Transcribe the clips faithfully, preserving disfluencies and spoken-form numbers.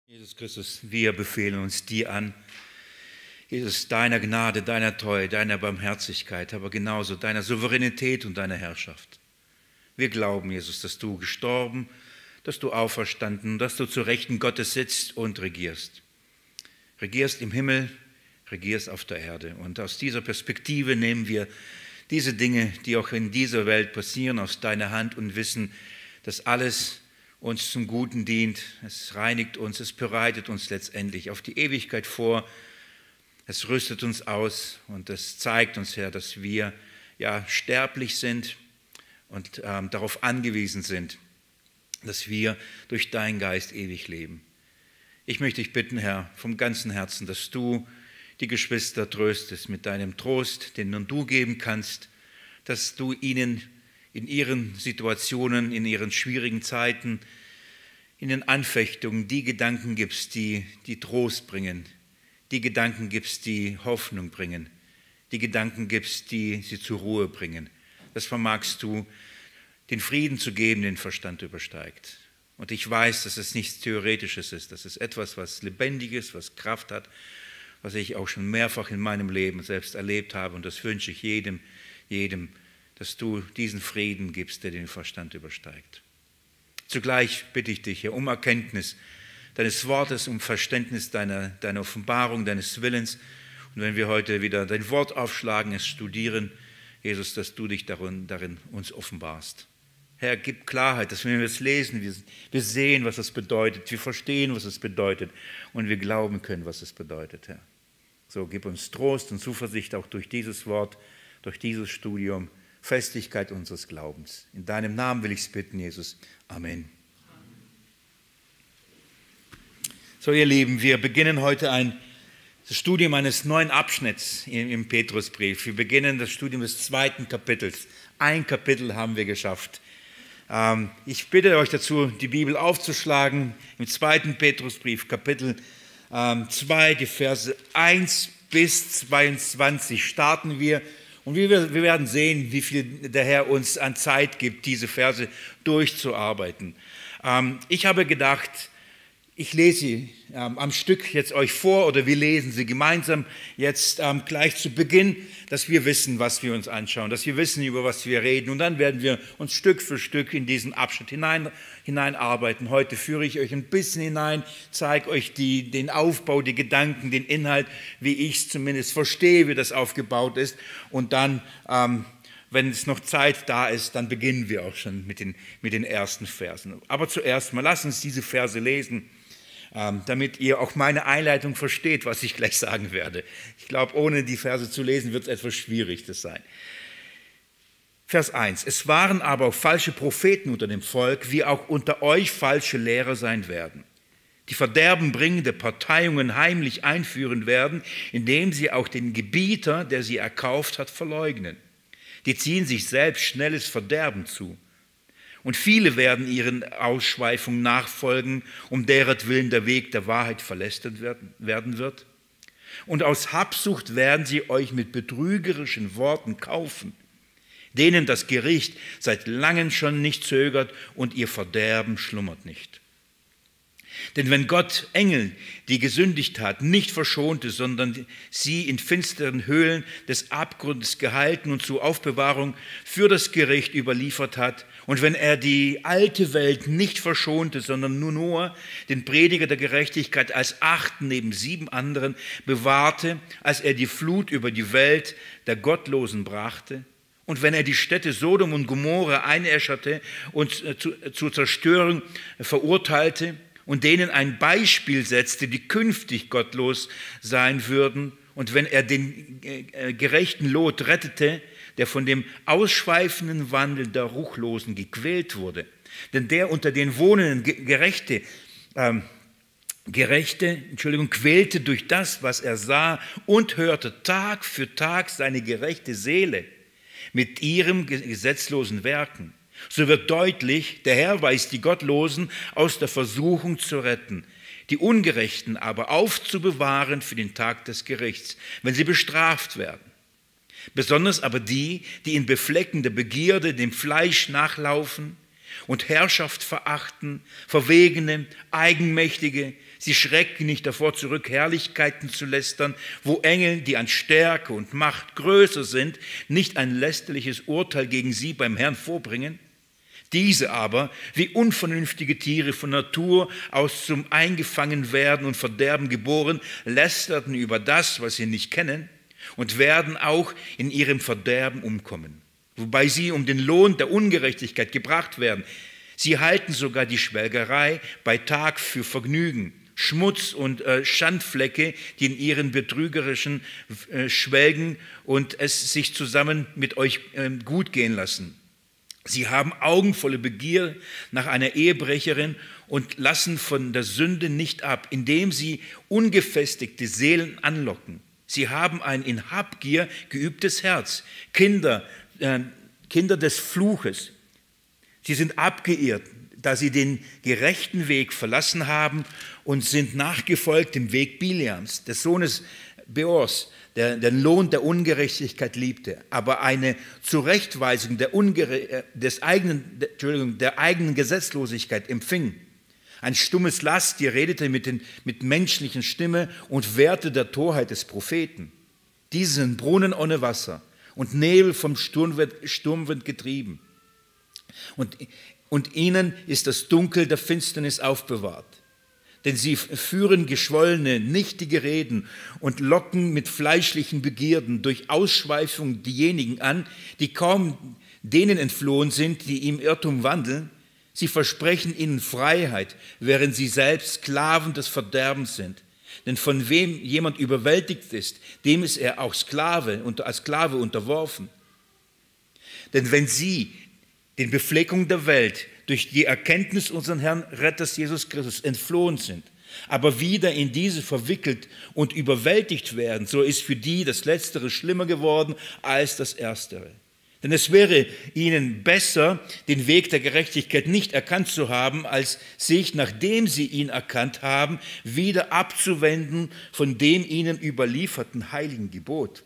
Jesus Christus, wir befehlen uns dir an. Jesus, deiner Gnade, deiner Treue, deiner Barmherzigkeit, aber genauso deiner Souveränität und deiner Herrschaft. Wir glauben, Jesus, dass du gestorben, dass du auferstanden, dass du zur Rechten Gottes sitzt und regierst. Regierst im Himmel, regierst auf der Erde. Und aus dieser Perspektive nehmen wir diese Dinge, die auch in dieser Welt passieren, aus deiner Hand und wissen, dass alles uns zum Guten dient. Es reinigt uns, es bereitet uns letztendlich auf die Ewigkeit vor. Es rüstet uns aus und es zeigt uns, Herr, dass wir ja sterblich sind und ähm, darauf angewiesen sind, dass wir durch deinen Geist ewig leben. Ich möchte dich bitten, Herr, vom ganzen Herzen, dass du die Geschwister tröstest mit deinem Trost, den nur du geben kannst, dass du ihnen in ihren Situationen, in ihren schwierigen Zeiten, in den Anfechtungen die Gedanken gibst, die, die Trost bringen, die Gedanken gibst, die Hoffnung bringen, die Gedanken gibst, die sie zur Ruhe bringen. Das vermagst du, den Frieden zu geben, den Verstand übersteigt. Und ich weiß, dass es nichts Theoretisches ist, das ist etwas, was Lebendiges, was Kraft hat, was ich auch schon mehrfach in meinem Leben selbst erlebt habe. Und das wünsche ich jedem, jedem, dass du diesen Frieden gibst, der den Verstand übersteigt. Zugleich bitte ich dich, Herr, um Erkenntnis deines Wortes, um Verständnis deiner, deiner Offenbarung, deines Willens. Und wenn wir heute wieder dein Wort aufschlagen, es studieren, Jesus, dass du dich darin, darin uns offenbarst. Herr, gib Klarheit, dass wenn wir es lesen, wir, wir sehen, was es bedeutet, wir verstehen, was es bedeutet und wir glauben können, was es bedeutet, Herr. So, gib uns Trost und Zuversicht auch durch dieses Wort, durch dieses Studium, Festigkeit unseres Glaubens. In deinem Namen will ich es bitten, Jesus. Amen. So, ihr Lieben, wir beginnen heute ein das Studium eines neuen Abschnitts im Petrusbrief. Wir beginnen das Studium des zweiten Kapitels. Ein Kapitel haben wir geschafft. Ich bitte euch dazu, die Bibel aufzuschlagen. Im zweiten Petrusbrief, Kapitel zwei, die Verse eins bis zweiundzwanzig starten wir. Und wir werden sehen, wie viel der Herr uns an Zeit gibt, diese Verse durchzuarbeiten. Ich habe gedacht, ich lese sie ähm, am Stück jetzt euch vor oder wir lesen sie gemeinsam jetzt ähm, gleich zu Beginn, dass wir wissen, was wir uns anschauen, dass wir wissen, über was wir reden. Und dann werden wir uns Stück für Stück in diesen Abschnitt hinein, hineinarbeiten. Heute führe ich euch ein bisschen hinein, zeige euch die, den Aufbau, die Gedanken, den Inhalt, wie ich es zumindest verstehe, wie das aufgebaut ist. Und dann, ähm, wenn es noch Zeit da ist, dann beginnen wir auch schon mit den, mit den ersten Versen. Aber zuerst mal, lasst uns diese Verse lesen, damit ihr auch meine Einleitung versteht, was ich gleich sagen werde. Ich glaube, ohne die Verse zu lesen, wird es etwas schwierig das sein. Vers eins. Es waren aber auch falsche Propheten unter dem Volk, wie auch unter euch falsche Lehrer sein werden, die verderbenbringende Parteiungen heimlich einführen werden, indem sie auch den Gebieter, der sie erkauft hat, verleugnen. Die ziehen sich selbst schnelles Verderben zu. Und viele werden ihren Ausschweifungen nachfolgen, um deretwillen der Weg der Wahrheit verlästert werden wird. Und aus Habsucht werden sie euch mit betrügerischen Worten kaufen, denen das Gericht seit langem schon nicht zögert und ihr Verderben schlummert nicht. Denn wenn Gott Engel, die gesündigt hatten, nicht verschonte, sondern sie in finsteren Höhlen des Abgrundes gehalten und zur Aufbewahrung für das Gericht überliefert hat, und wenn er die alte Welt nicht verschonte, sondern nur, nur den Prediger der Gerechtigkeit als achten neben sieben anderen bewahrte, als er die Flut über die Welt der Gottlosen brachte, und wenn er die Städte Sodom und Gomorra einäscherte und zu, zur Zerstörung verurteilte und denen ein Beispiel setzte, die künftig gottlos sein würden, und wenn er den gerechten Lot rettete, der von dem ausschweifenden Wandel der Ruchlosen gequält wurde. Denn der unter den Wohnenden Gerechte, ähm, Gerechte, Entschuldigung, quälte durch das, was er sah und hörte, Tag für Tag seine gerechte Seele mit ihrem gesetzlosen Werken. So wird deutlich, der Herr weiß die Gottlosen aus der Versuchung zu retten, die Ungerechten aber aufzubewahren für den Tag des Gerichts, wenn sie bestraft werden. Besonders aber die, die in befleckender Begierde dem Fleisch nachlaufen und Herrschaft verachten, Verwegene, Eigenmächtige, Sie schrecken nicht davor zurück, Herrlichkeiten zu lästern, wo Engel, die an Stärke und Macht größer sind, nicht ein lästerliches Urteil gegen sie beim Herrn vorbringen. Diese aber, wie unvernünftige Tiere von Natur aus zum Eingefangenwerden und Verderben geboren, lästerten über das, was sie nicht kennen, und werden auch in ihrem Verderben umkommen, wobei sie um den Lohn der Ungerechtigkeit gebracht werden. Sie halten sogar die Schwelgerei bei Tag für Vergnügen, Schmutz und äh, Schandflecke, die in ihren betrügerischen äh, schwelgen und es sich zusammen mit euch äh, gut gehen lassen. Sie haben augenvolle Begier nach einer Ehebrecherin und lassen von der Sünde nicht ab, indem sie ungefestigte Seelen anlocken. Sie haben ein in Habgier geübtes Herz, Kinder, äh, Kinder des Fluches. Sie sind abgeirrt, da sie den gerechten Weg verlassen haben und sind nachgefolgt dem Weg Bileams, des Sohnes Beors, der den Lohn der Ungerechtigkeit liebte, aber eine Zurechtweisung der, Ungere des eigenen, der, Entschuldigung, der eigenen Gesetzlosigkeit empfing. Ein stummes Lasttier redete mit, den, mit menschlichen Stimme und wehrte der Torheit des Propheten. Diese sind Brunnen ohne Wasser und Nebel vom Sturmwind, Sturmwind getrieben. Und, und ihnen ist das Dunkel der Finsternis aufbewahrt. Denn sie führen geschwollene, nichtige Reden und locken mit fleischlichen Begierden durch Ausschweifung diejenigen an, die kaum denen entflohen sind, die im Irrtum wandeln. Sie versprechen ihnen Freiheit, während sie selbst Sklaven des Verderbens sind. Denn von wem jemand überwältigt ist, dem ist er auch Sklave, als Sklave unterworfen. Denn wenn sie den Befleckungen der Welt durch die Erkenntnis unseres Herrn Retters Jesus Christus entflohen sind, aber wieder in diese verwickelt und überwältigt werden, so ist für die das Letztere schlimmer geworden als das Erstere. Denn es wäre ihnen besser, den Weg der Gerechtigkeit nicht erkannt zu haben, als sich, nachdem sie ihn erkannt haben, wieder abzuwenden von dem ihnen überlieferten heiligen Gebot.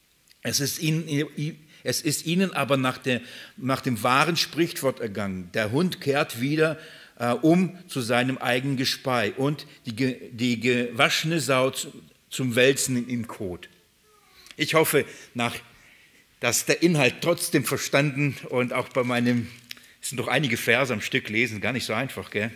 Es ist ihnen Es ist ihnen aber nach, der, nach dem wahren Sprichwort ergangen. Der Hund kehrt wieder äh, um zu seinem eigenen Gespei und die, die gewaschene Sau zu, zum Wälzen im Kot. Ich hoffe, nach, dass der Inhalt trotzdem verstanden und auch bei meinem, es sind doch einige Verse am Stück lesen, gar nicht so einfach, gell?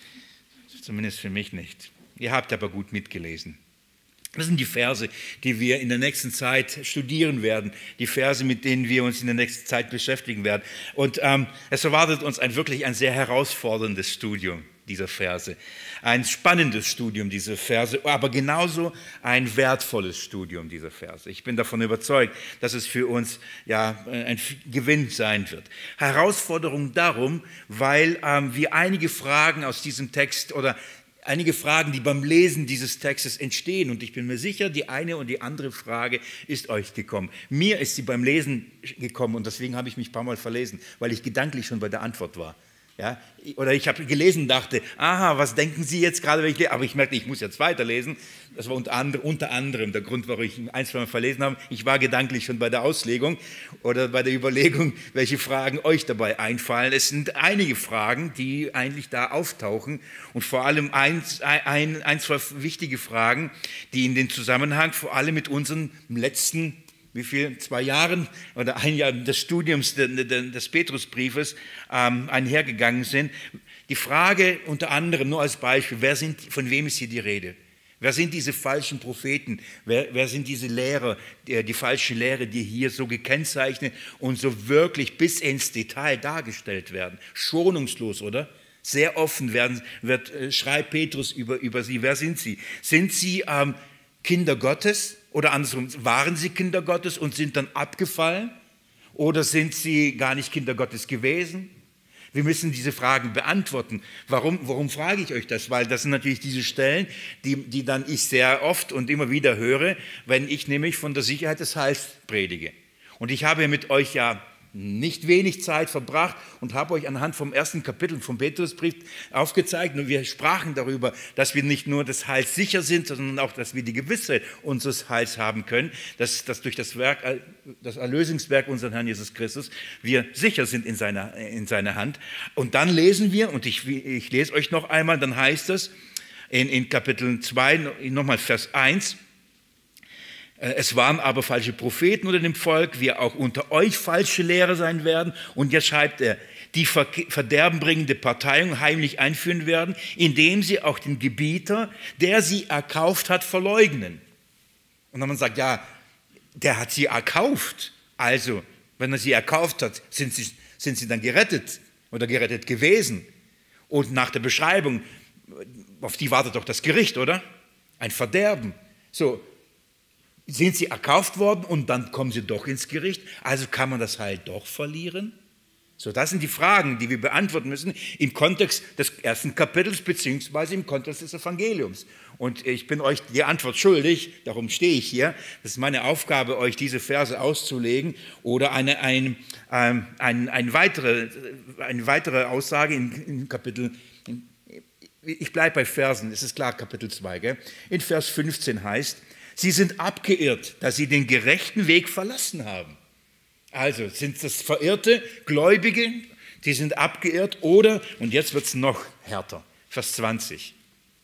Zumindest für mich nicht. Ihr habt aber gut mitgelesen. Das sind die Verse, die wir in der nächsten Zeit studieren werden, die Verse, mit denen wir uns in der nächsten Zeit beschäftigen werden. Und ähm, es erwartet uns ein wirklich ein sehr herausforderndes Studium dieser Verse, ein spannendes Studium dieser Verse, aber genauso ein wertvolles Studium dieser Verse. Ich bin davon überzeugt, dass es für uns ja ein Gewinn sein wird. Herausforderung darum, weil ähm, wir einige Fragen aus diesem Text oder einige Fragen, die beim Lesen dieses Textes entstehen. Und ich bin mir sicher, die eine und die andere Frage ist euch gekommen. Mir ist sie beim Lesen gekommen und deswegen habe ich mich ein paar Mal verlesen, weil ich gedanklich schon bei der Antwort war. Ja? Oder ich habe gelesen und dachte, aha, was denken Sie jetzt gerade, wenn ich lese? Aber ich merkte, ich muss jetzt weiterlesen. Das war unter anderem, unter anderem der Grund, warum ich ein, zwei Mal verlesen habe. Ich war gedanklich schon bei der Auslegung oder bei der Überlegung, welche Fragen euch dabei einfallen. Es sind einige Fragen, die eigentlich da auftauchen und vor allem ein, ein, ein zwei wichtige Fragen, die in den Zusammenhang vor allem mit unseren letzten wie viel, zwei Jahren oder ein Jahr des Studiums des Petrusbriefes ähm, einhergegangen sind. Die Frage unter anderem, nur als Beispiel, wer sind, von wem ist hier die Rede? Wer sind diese falschen Propheten? Wer, wer sind diese Lehrer, die, die falsche Lehre, die hier so gekennzeichnet und so wirklich bis ins Detail dargestellt werden? Schonungslos, oder? Sehr offen werden, wird, schreibt Petrus über, über sie. Wer sind sie? Sind sie ähm, Kinder Gottes? Oder andersrum, waren sie Kinder Gottes und sind dann abgefallen? Oder sind sie gar nicht Kinder Gottes gewesen? Wir müssen diese Fragen beantworten. Warum, warum frage ich euch das? Weil das sind natürlich diese Stellen, die, die dann ich sehr oft und immer wieder höre, wenn ich nämlich von der Sicherheit des Heils predige. Und ich habe mit euch ja nicht wenig Zeit verbracht und habe euch anhand vom ersten Kapitel vom Petrusbrief aufgezeigt. Und wir sprachen darüber, dass wir nicht nur des Heils sicher sind, sondern auch, dass wir die Gewissheit unseres Heils haben können, dass, dass durch das Werk, das Erlösungswerk unseres Herrn Jesus Christus wir sicher sind in seiner, in seiner Hand. Und dann lesen wir, und ich, ich lese euch noch einmal, dann heißt es in, in Kapitel zwei, nochmal Vers eins. Es waren aber falsche Propheten unter dem Volk, wie auch unter euch falsche Lehrer sein werden. Und jetzt schreibt er, die verderbenbringende Parteiung heimlich einführen werden, indem sie auch den Gebieter, der sie erkauft hat, verleugnen. Und dann man sagt, ja, der hat sie erkauft. Also, wenn er sie erkauft hat, sind sie, sind sie dann gerettet oder gerettet gewesen. Und nach der Beschreibung, auf die wartet doch das Gericht, oder? Ein Verderben. So, sind sie erkauft worden und dann kommen sie doch ins Gericht? Also kann man das Heil doch verlieren? So, das sind die Fragen, die wir beantworten müssen im Kontext des ersten Kapitels beziehungsweise im Kontext des Evangeliums. Und ich bin euch die Antwort schuldig, darum stehe ich hier. Das ist meine Aufgabe, euch diese Verse auszulegen oder eine, ein, ähm, ein, ein weitere, eine weitere Aussage in, in Kapitel, in, ich bleibe bei Versen, es ist klar, Kapitel zwei, gell? In Vers fünfzehn heißt, sie sind abgeirrt, dass sie den gerechten Weg verlassen haben. Also sind das verirrte Gläubige, die sind abgeirrt oder, und jetzt wird es noch härter, Vers zwanzig.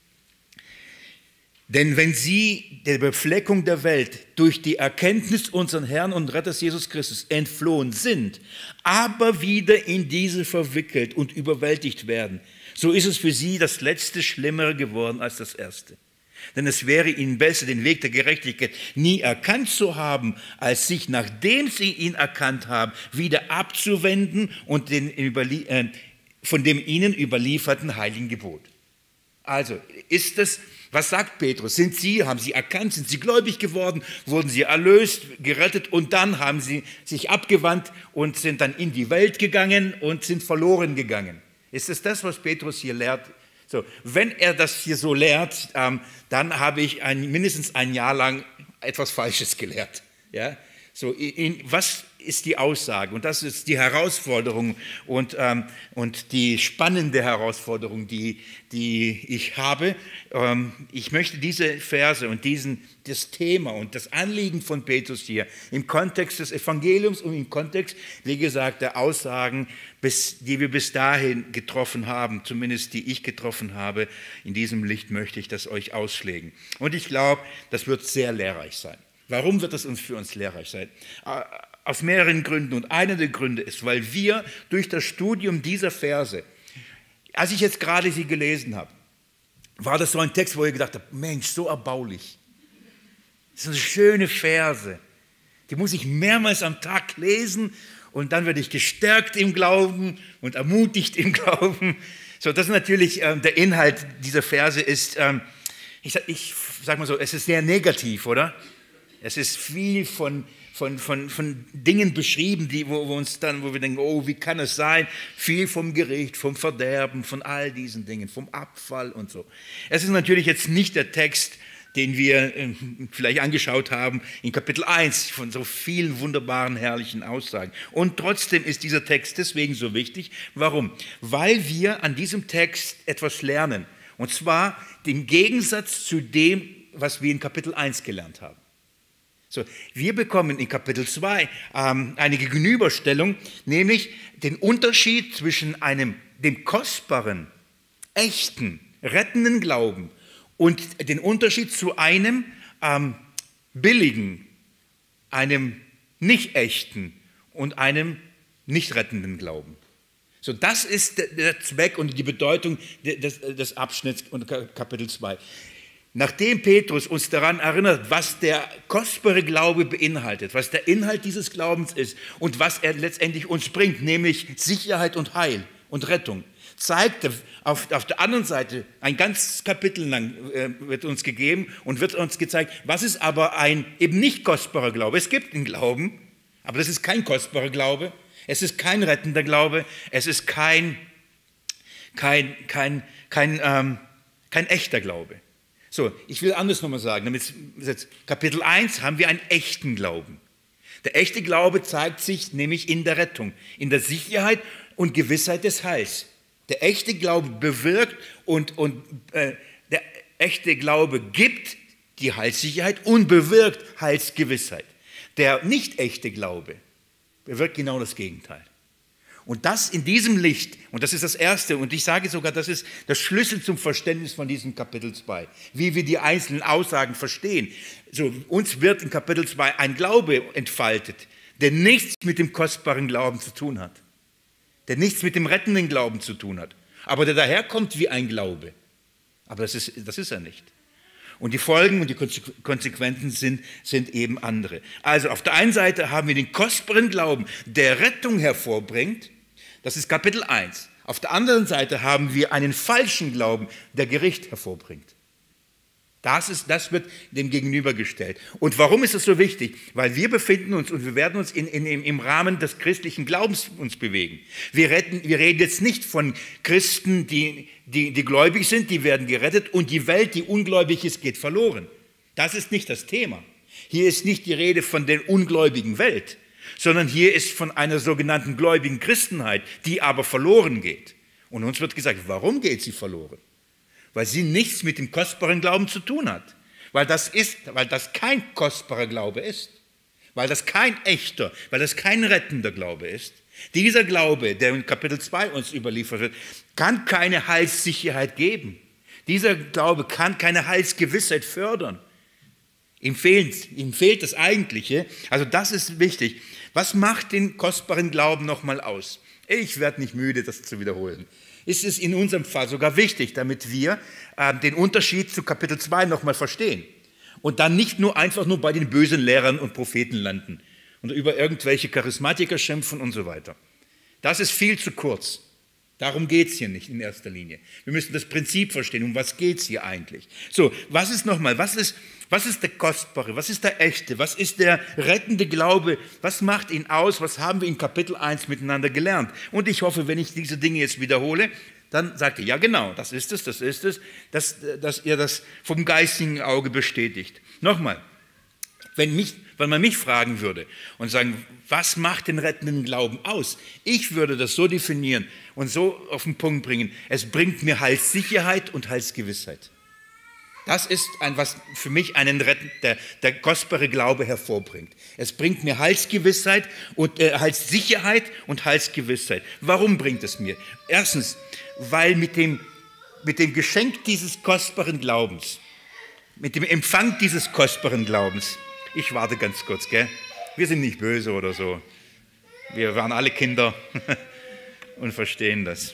Denn wenn sie der Befleckung der Welt durch die Erkenntnis unseres Herrn und Retters Jesus Christus entflohen sind, aber wieder in diese verwickelt und überwältigt werden, so ist es für sie das Letzte schlimmer geworden als das Erste. Denn es wäre ihnen besser, den Weg der Gerechtigkeit nie erkannt zu haben, als sich, nachdem sie ihn erkannt haben, wieder abzuwenden und den äh, von dem ihnen überlieferten heiligen Gebot. Also ist es, was sagt Petrus? Sind sie, haben sie erkannt, sind sie gläubig geworden, wurden sie erlöst, gerettet und dann haben sie sich abgewandt und sind dann in die Welt gegangen und sind verloren gegangen. Ist es das, was Petrus hier lehrt? So, wenn er das hier so lehrt, ähm, dann habe ich ein, mindestens ein Jahr lang etwas Falsches gelehrt. Ja? So, in, was ist die Aussage? Und das ist die Herausforderung und, ähm, und die spannende Herausforderung, die, die ich habe. Ähm, ich möchte diese Verse und diesen, das Thema und das Anliegen von Petrus hier im Kontext des Evangeliums und im Kontext, wie gesagt, der Aussagen, bis, die wir bis dahin getroffen haben, zumindest die ich getroffen habe, in diesem Licht möchte ich das euch ausschlägen. Und ich glaube, das wird sehr lehrreich sein. Warum wird das uns für uns lehrreich sein? Aus mehreren Gründen. Und einer der Gründe ist, weil wir durch das Studium dieser Verse, als ich jetzt gerade sie gelesen habe, war das so ein Text, wo ich gedacht habe, Mensch, so erbaulich. Das sind schöne Verse. Die muss ich mehrmals am Tag lesen und dann werde ich gestärkt im Glauben und ermutigt im Glauben. So, das ist natürlich ähm, der Inhalt dieser Verse ist, ähm, ich, ich sage mal so, es ist sehr negativ, oder? Es ist viel von, von, von, von Dingen beschrieben, die, wo, wo, uns dann, wo wir denken, oh, wie kann es sein? Viel vom Gericht, vom Verderben, von all diesen Dingen, vom Abfall und so. Es ist natürlich jetzt nicht der Text, den wir äh, vielleicht angeschaut haben in Kapitel eins von so vielen wunderbaren, herrlichen Aussagen. Und trotzdem ist dieser Text deswegen so wichtig. Warum? Weil wir an diesem Text etwas lernen. Und zwar den Gegensatz zu dem, was wir in Kapitel eins gelernt haben. So, wir bekommen in Kapitel zwei ähm, eine Gegenüberstellung, nämlich den Unterschied zwischen einem, dem kostbaren, echten, rettenden Glauben und den Unterschied zu einem ähm, billigen, einem nicht echten und einem nicht rettenden Glauben. So, das ist der, der Zweck und die Bedeutung des, des Abschnitts unter Kapitel zwei. Nachdem Petrus uns daran erinnert, was der kostbare Glaube beinhaltet, was der Inhalt dieses Glaubens ist und was er letztendlich uns bringt, nämlich Sicherheit und Heil und Rettung, zeigt er auf, auf der anderen Seite, ein ganzes Kapitel lang äh, wird uns gegeben und wird uns gezeigt, was ist aber ein eben nicht kostbarer Glaube. Es gibt einen Glauben, aber das ist kein kostbarer Glaube, es ist kein rettender Glaube, es ist kein, kein, kein, kein, ähm, kein echter Glaube. So, ich will anders nochmal sagen, damit jetzt Kapitel eins haben wir einen echten Glauben. Der echte Glaube zeigt sich nämlich in der Rettung, in der Sicherheit und Gewissheit des Heils. Der echte Glaube bewirkt und, und äh, der echte Glaube gibt die Heilssicherheit und bewirkt Heilsgewissheit. Der nicht echte Glaube bewirkt genau das Gegenteil. Und das in diesem Licht, und das ist das Erste, und ich sage sogar, das ist der Schlüssel zum Verständnis von diesem Kapitel zwei, wie wir die einzelnen Aussagen verstehen. So, uns wird in Kapitel zwei ein Glaube entfaltet, der nichts mit dem kostbaren Glauben zu tun hat, der nichts mit dem rettenden Glauben zu tun hat, aber der daherkommt wie ein Glaube. Aber das ist, das ist er nicht. Und die Folgen und die Konsequenzen sind, sind eben andere. Also auf der einen Seite haben wir den kostbaren Glauben, der Rettung hervorbringt. Das ist Kapitel eins. Auf der anderen Seite haben wir einen falschen Glauben, der Gericht hervorbringt. Das, ist, das wird dem gegenübergestellt. Und warum ist es so wichtig? Weil wir befinden uns und wir werden uns in, in, im Rahmen des christlichen Glaubens uns bewegen. Wir, retten, wir reden jetzt nicht von Christen, die, die, die gläubig sind, die werden gerettet und die Welt, die ungläubig ist, geht verloren. Das ist nicht das Thema. Hier ist nicht die Rede von der ungläubigen Welt, sondern hier ist von einer sogenannten gläubigen Christenheit, die aber verloren geht. Und uns wird gesagt, warum geht sie verloren? Weil sie nichts mit dem kostbaren Glauben zu tun hat. Weil das ist, weil das kein kostbarer Glaube ist. Weil das kein echter, weil das kein rettender Glaube ist. Dieser Glaube, der in Kapitel zwei uns überliefert wird, kann keine Heilssicherheit geben. Dieser Glaube kann keine Heilsgewissheit fördern. Ihm fehlt, ihm fehlt das Eigentliche. Also das ist wichtig. Was macht den kostbaren Glauben nochmal aus? Ich werde nicht müde, das zu wiederholen. Ist es in unserem Fall sogar wichtig, damit wir äh, den Unterschied zu Kapitel zwei nochmal verstehen und dann nicht nur einfach nur bei den bösen Lehrern und Propheten landen und über irgendwelche Charismatiker schimpfen und so weiter. Das ist viel zu kurz. Darum geht es hier nicht in erster Linie. Wir müssen das Prinzip verstehen. Um was geht es hier eigentlich? So, was ist nochmal, was ist, was ist der kostbare, was ist der echte, was ist der rettende Glaube, was macht ihn aus, was haben wir in Kapitel eins miteinander gelernt? Und ich hoffe, wenn ich diese Dinge jetzt wiederhole, dann sagt ihr, ja genau, das ist es, das ist es, dass, dass ihr das vom geistigen Auge bestätigt. Nochmal, wenn, mich, wenn man mich fragen würde und sagen, was macht den rettenden Glauben aus? Ich würde das so definieren und so auf den Punkt bringen, es bringt mir Heilssicherheit und Heilsgewissheit. Das ist, ein, was für mich einen Retten, der, der kostbare Glaube hervorbringt. Es bringt mir Heilsgewissheit und äh, Heilssicherheit und Heilsgewissheit. Warum bringt es mir? Erstens, weil mit dem, mit dem Geschenk dieses kostbaren Glaubens, mit dem Empfang dieses kostbaren Glaubens, ich warte ganz kurz, gell? Wir sind nicht böse oder so. Wir waren alle Kinder und verstehen das.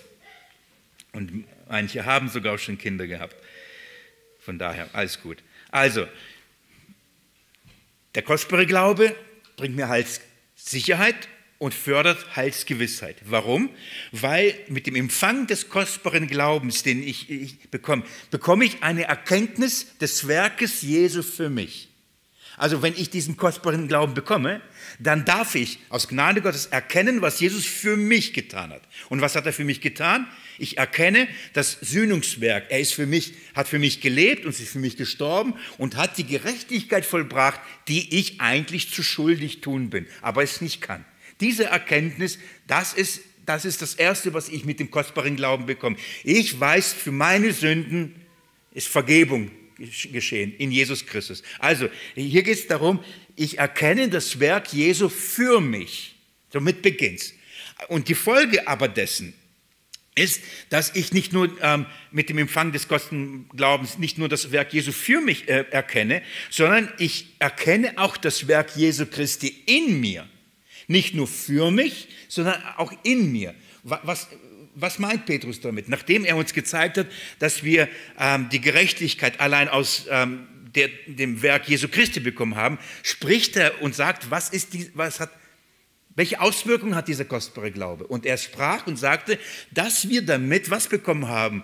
Und manche haben sogar schon Kinder gehabt. Von daher, alles gut. Also, der kostbare Glaube bringt mir Heilssicherheit und fördert Heilsgewissheit. Warum? Weil mit dem Empfang des kostbaren Glaubens, den ich, ich bekomme, bekomme ich eine Erkenntnis des Werkes Jesu für mich. Also wenn ich diesen kostbaren Glauben bekomme, dann darf ich aus Gnade Gottes erkennen, was Jesus für mich getan hat. Und was hat er für mich getan? Ich erkenne das Sühnungswerk. Er ist für mich, hat für mich gelebt und ist für mich gestorben und hat die Gerechtigkeit vollbracht, die ich eigentlich zu schuldig tun bin, aber es nicht kann. Diese Erkenntnis, das ist, das ist das Erste, was ich mit dem kostbaren Glauben bekomme. Ich weiß, für meine Sünden ist Vergebung geschehen in Jesus Christus. Also, hier geht es darum, ich erkenne das Werk Jesu für mich. Somit beginnt's. Und die Folge aber dessen ist, dass ich nicht nur ähm, mit dem Empfang des kostbaren Glaubens nicht nur das Werk Jesu für mich äh, erkenne, sondern ich erkenne auch das Werk Jesu Christi in mir. Nicht nur für mich, sondern auch in mir. Was, was meint Petrus damit? Nachdem er uns gezeigt hat, dass wir ähm, die Gerechtigkeit allein aus ähm, der, dem Werk Jesu Christi bekommen haben, spricht er und sagt, was ist die, was hat, welche Auswirkungen hat dieser kostbare Glaube? Und er sprach und sagte, dass wir damit was bekommen haben?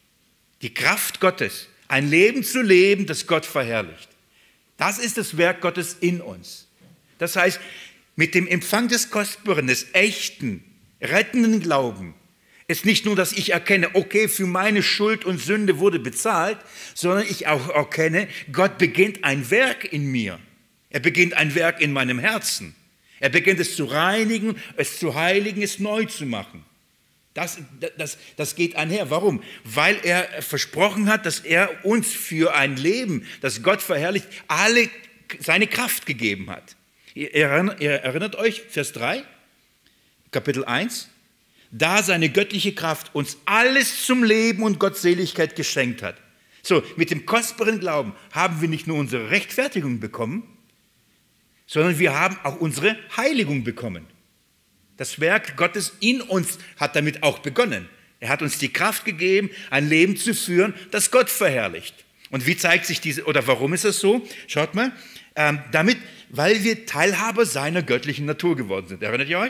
Die Kraft Gottes, ein Leben zu leben, das Gott verherrlicht. Das ist das Werk Gottes in uns. Das heißt, mit dem Empfang des Kostbaren, des echten, rettenden Glauben, ist nicht nur, dass ich erkenne, okay, für meine Schuld und Sünde wurde bezahlt, sondern ich auch erkenne, Gott beginnt ein Werk in mir. Er beginnt ein Werk in meinem Herzen. Er beginnt es zu reinigen, es zu heiligen, es neu zu machen. Das, das, das geht einher. Warum? Weil er versprochen hat, dass er uns für ein Leben, das Gott verherrlicht, alle seine Kraft gegeben hat. Ihr erinnert euch, Vers drei, Kapitel eins, da seine göttliche Kraft uns alles zum Leben und Gottseligkeit geschenkt hat. So, mit dem kostbaren Glauben haben wir nicht nur unsere Rechtfertigung bekommen, sondern wir haben auch unsere Heiligung bekommen. Das Werk Gottes in uns hat damit auch begonnen. Er hat uns die Kraft gegeben, ein Leben zu führen, das Gott verherrlicht. Und wie zeigt sich diese, oder warum ist das so? Schaut mal, ähm, damit, weil wir Teilhaber seiner göttlichen Natur geworden sind. Erinnert ihr euch?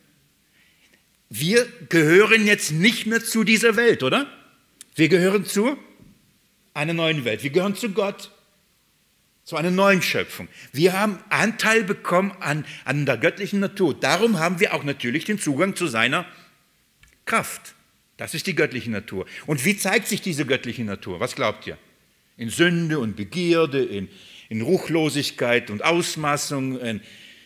Wir gehören jetzt nicht mehr zu dieser Welt, oder? Wir gehören zu einer neuen Welt. Wir gehören zu Gott, zu einer neuen Schöpfung. Wir haben Anteil bekommen an, an der göttlichen Natur. Darum haben wir auch natürlich den Zugang zu seiner Kraft. Das ist die göttliche Natur. Und wie zeigt sich diese göttliche Natur? Was glaubt ihr? In Sünde und Begierde, in, in Ruchlosigkeit und Ausmaßung. In,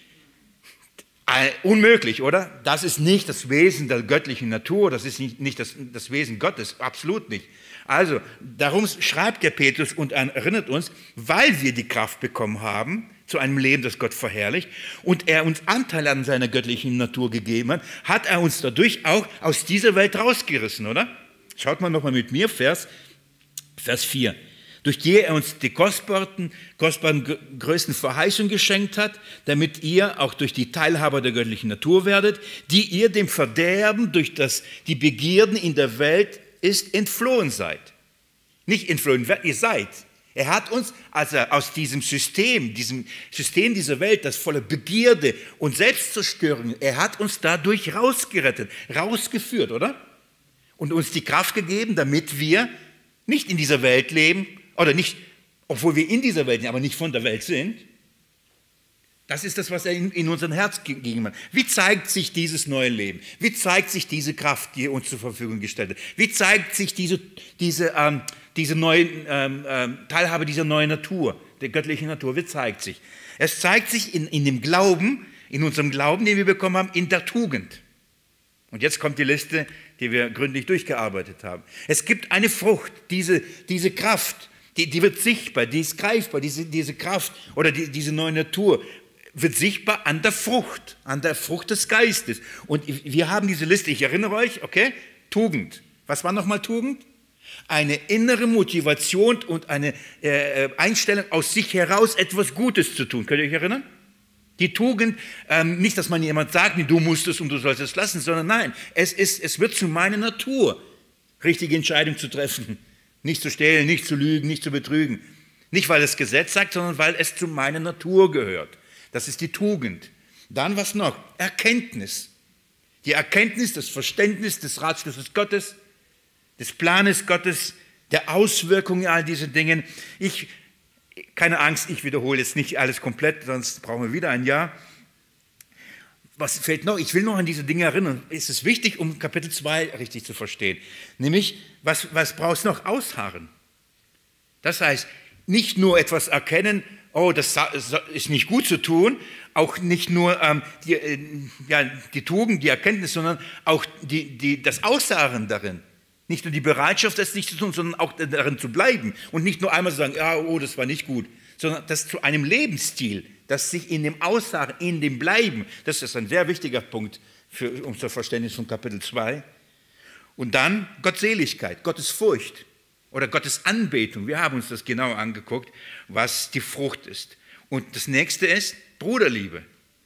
äh, unmöglich, oder? Das ist nicht das Wesen der göttlichen Natur, das ist nicht, nicht das, das Wesen Gottes, absolut nicht. Also, darum schreibt der Petrus und erinnert uns, weil wir die Kraft bekommen haben zu einem Leben, das Gott verherrlicht und er uns Anteil an seiner göttlichen Natur gegeben hat, hat er uns dadurch auch aus dieser Welt rausgerissen, oder? Schaut mal nochmal mit mir, Vers, Vers vier. Durch die er uns die kostbaren, kostbaren größten Verheißungen geschenkt hat, damit ihr auch durch die Teilhaber der göttlichen Natur werdet, die ihr dem Verderben durch das, die Begierden in der Welt ist entflohen seid. Nicht entflohen, ihr seid. Er hat uns also aus diesem System, diesem System dieser Welt, das voller Begierde und Selbstzerstörung, er hat uns dadurch rausgerettet, rausgeführt, oder? Und uns die Kraft gegeben, damit wir nicht in dieser Welt leben, oder nicht, obwohl wir in dieser Welt sind, aber nicht von der Welt sind. Das ist das, was er in, in unserem Herz gegeben hat. Wie zeigt sich dieses neue Leben? Wie zeigt sich diese Kraft, die er uns zur Verfügung gestellt hat? Wie zeigt sich diese, diese, ähm, diese neue ähm, ähm, Teilhabe dieser neuen Natur, der göttlichen Natur? Wie zeigt sich? Es zeigt sich in, in dem Glauben, in unserem Glauben, den wir bekommen haben, in der Tugend. Und jetzt kommt die Liste, die wir gründlich durchgearbeitet haben. Es gibt eine Frucht, diese, diese Kraft, die, die wird sichtbar, die ist greifbar, diese, diese Kraft oder die, diese neue Natur wird sichtbar an der Frucht, an der Frucht des Geistes. Und wir haben diese Liste, ich erinnere euch, okay, Tugend. Was war nochmal Tugend? Eine innere Motivation und eine äh, Einstellung aus sich heraus, etwas Gutes zu tun. Könnt ihr euch erinnern? Die Tugend, ähm, nicht, dass man jemand sagt, du musst es und du sollst es lassen, sondern nein, es, ist, es wird zu meiner Natur, richtige Entscheidungen zu treffen. Nicht zu stehlen, nicht zu lügen, nicht zu betrügen. Nicht, weil das Gesetz sagt, sondern weil es zu meiner Natur gehört. Das ist die Tugend. Dann was noch? Erkenntnis. Die Erkenntnis, das Verständnis des Ratschlusses Gottes, des Planes Gottes, der Auswirkungen all dieser Dinge. Ich, keine Angst, ich wiederhole jetzt nicht alles komplett, sonst brauchen wir wieder ein Jahr. Was fehlt noch? Ich will noch an diese Dinge erinnern. Es ist wichtig, um Kapitel zwei richtig zu verstehen. Nämlich, was, was brauchst du noch? Ausharren. Das heißt, nicht nur etwas erkennen, oh, das ist nicht gut zu tun, auch nicht nur ähm, die, äh, ja, die Tugend, die Erkenntnis, sondern auch die, die, das Ausharren darin. Nicht nur die Bereitschaft, das nicht zu tun, sondern auch darin zu bleiben. Und nicht nur einmal zu sagen, ja, oh, das war nicht gut, sondern das zu einem Lebensstil, das sich in dem Ausharren, in dem Bleiben, das ist ein sehr wichtiger Punkt für unser Verständnis von Kapitel zwei. Und dann Gottseligkeit, Gottes Furcht oder Gottes Anbetung. Wir haben uns das genau angeguckt, was die Frucht ist. Und das nächste ist Bruderliebe.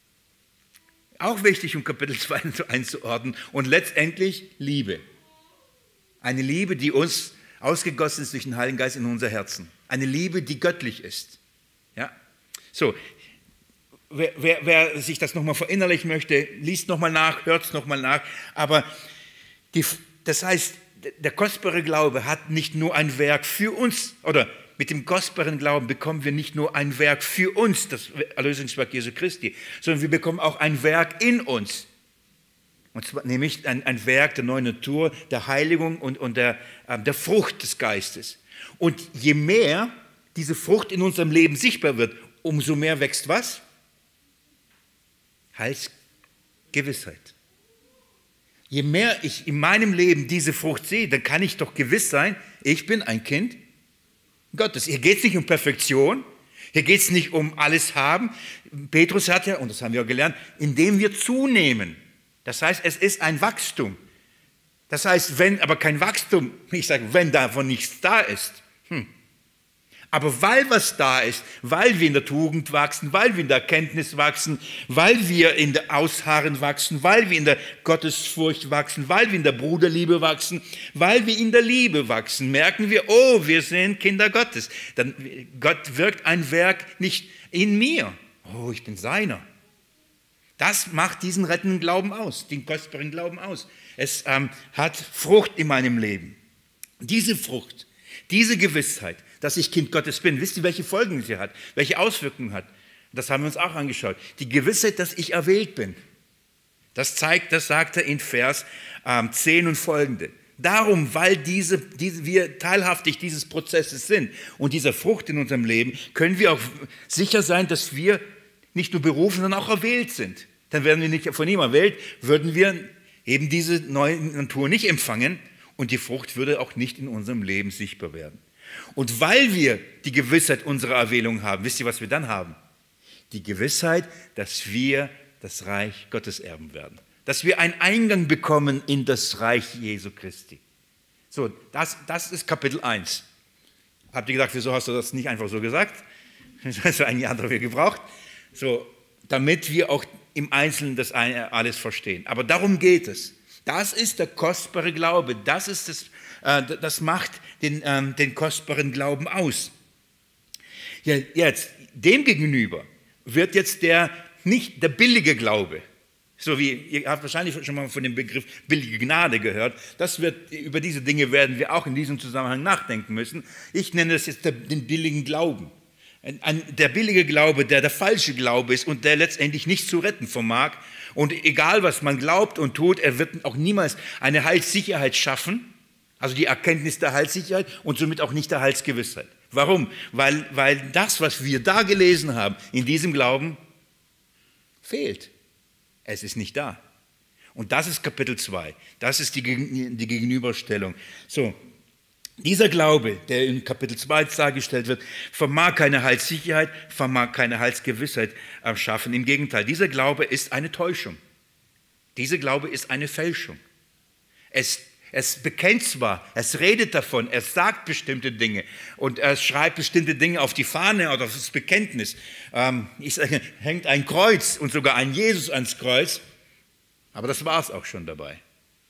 Auch wichtig, um Kapitel zwei einzuordnen. Und letztendlich Liebe. Eine Liebe, die uns ausgegossen ist durch den Heiligen Geist in unser Herzen. Eine Liebe, die göttlich ist. Ja? So, wer, wer, wer sich das nochmal verinnerlichen möchte, liest nochmal nach, hört es nochmal nach. Aber die, das heißt, der kostbare Glaube hat nicht nur ein Werk für uns, oder mit dem kostbaren Glauben bekommen wir nicht nur ein Werk für uns, das Erlösungswerk Jesu Christi, sondern wir bekommen auch ein Werk in uns. Und zwar nämlich ein, ein Werk der neuen Natur, der Heiligung und, und der, äh, der Frucht des Geistes. Und je mehr diese Frucht in unserem Leben sichtbar wird, umso mehr wächst was? Heilsgewissheit. Je mehr ich in meinem Leben diese Frucht sehe, dann kann ich doch gewiss sein, ich bin ein Kind Gottes. Hier geht es nicht um Perfektion, hier geht es nicht um alles haben. Petrus hat ja, und das haben wir auch gelernt, indem wir zunehmen. Das heißt, es ist ein Wachstum. Das heißt, wenn aber kein Wachstum, ich sage, wenn davon nichts da ist, hm. aber weil was da ist, weil wir in der Tugend wachsen, weil wir in der Erkenntnis wachsen, weil wir in der Ausharren wachsen, weil wir in der Gottesfurcht wachsen, weil wir in der Bruderliebe wachsen, weil wir in der Liebe wachsen, merken wir, oh, wir sind Kinder Gottes. Dann Gott wirkt ein Werk nicht in mir. Oh, ich bin seiner. Das macht diesen rettenden Glauben aus, den kostbaren Glauben aus. Es ähm, hat Frucht in meinem Leben. Diese Frucht, diese Gewissheit, dass ich Kind Gottes bin, wisst ihr, welche Folgen sie hat, welche Auswirkungen hat? Das haben wir uns auch angeschaut. Die Gewissheit, dass ich erwählt bin. Das zeigt, das sagt er in Vers ähm, zehn und folgende. Darum, weil diese, diese, wir teilhaftig dieses Prozesses sind und dieser Frucht in unserem Leben, können wir auch sicher sein, dass wir nicht nur berufen, sondern auch erwählt sind. Dann werden wir nicht von ihm erwählt, würden wir eben diese neue Natur nicht empfangen und die Frucht würde auch nicht in unserem Leben sichtbar werden. Und weil wir die Gewissheit unserer Erwählung haben, wisst ihr, was wir dann haben? Die Gewissheit, dass wir das Reich Gottes erben werden. Dass wir einen Eingang bekommen in das Reich Jesu Christi. So, das, das ist Kapitel eins. Habt ihr gedacht, wieso hast du das nicht einfach so gesagt? Das hast du ein Jahr dafür gebraucht. So, damit wir auch im Einzelnen das alles verstehen. Aber darum geht es. Das ist der kostbare Glaube. Das, ist das, äh, das macht den, ähm, den kostbaren Glauben aus. Ja, jetzt, dem gegenüber wird jetzt der, nicht der billige Glaube, so wie, ihr habt wahrscheinlich schon mal von dem Begriff billige Gnade gehört, das wird, über diese Dinge werden wir auch in diesem Zusammenhang nachdenken müssen. Ich nenne das jetzt den billigen Glauben. Ein, der billige Glaube, der der falsche Glaube ist und der letztendlich nicht zu retten vermag. Und egal, was man glaubt und tut, er wird auch niemals eine Heilssicherheit schaffen, also die Erkenntnis der Heilssicherheit und somit auch nicht der Heilsgewissheit. Warum? Weil, weil das, was wir da gelesen haben, in diesem Glauben fehlt. Es ist nicht da. Und das ist Kapitel zwei. Das ist die, die Gegenüberstellung. So. Dieser Glaube, der in Kapitel zwei dargestellt wird, vermag keine Heilssicherheit, vermag keine Heilsgewissheit schaffen. Im Gegenteil, dieser Glaube ist eine Täuschung. Dieser Glaube ist eine Fälschung. Es, es bekennt zwar, es redet davon, es sagt bestimmte Dinge und es schreibt bestimmte Dinge auf die Fahne oder auf das Bekenntnis. Ähm, ich sage, hängt ein Kreuz und sogar ein Jesus ans Kreuz, aber das war es auch schon dabei.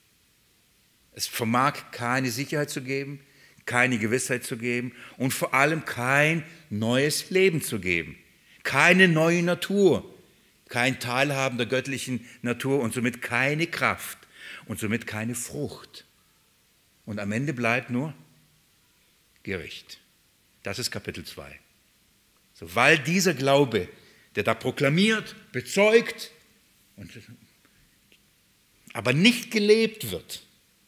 Es vermag keine Sicherheit zu geben, keine Gewissheit zu geben und vor allem kein neues Leben zu geben. Keine neue Natur, kein Teilhaben der göttlichen Natur und somit keine Kraft und somit keine Frucht. Und am Ende bleibt nur Gericht. Das ist Kapitel zwei. So, weil dieser Glaube, der da proklamiert, bezeugt, und, aber nicht gelebt wird,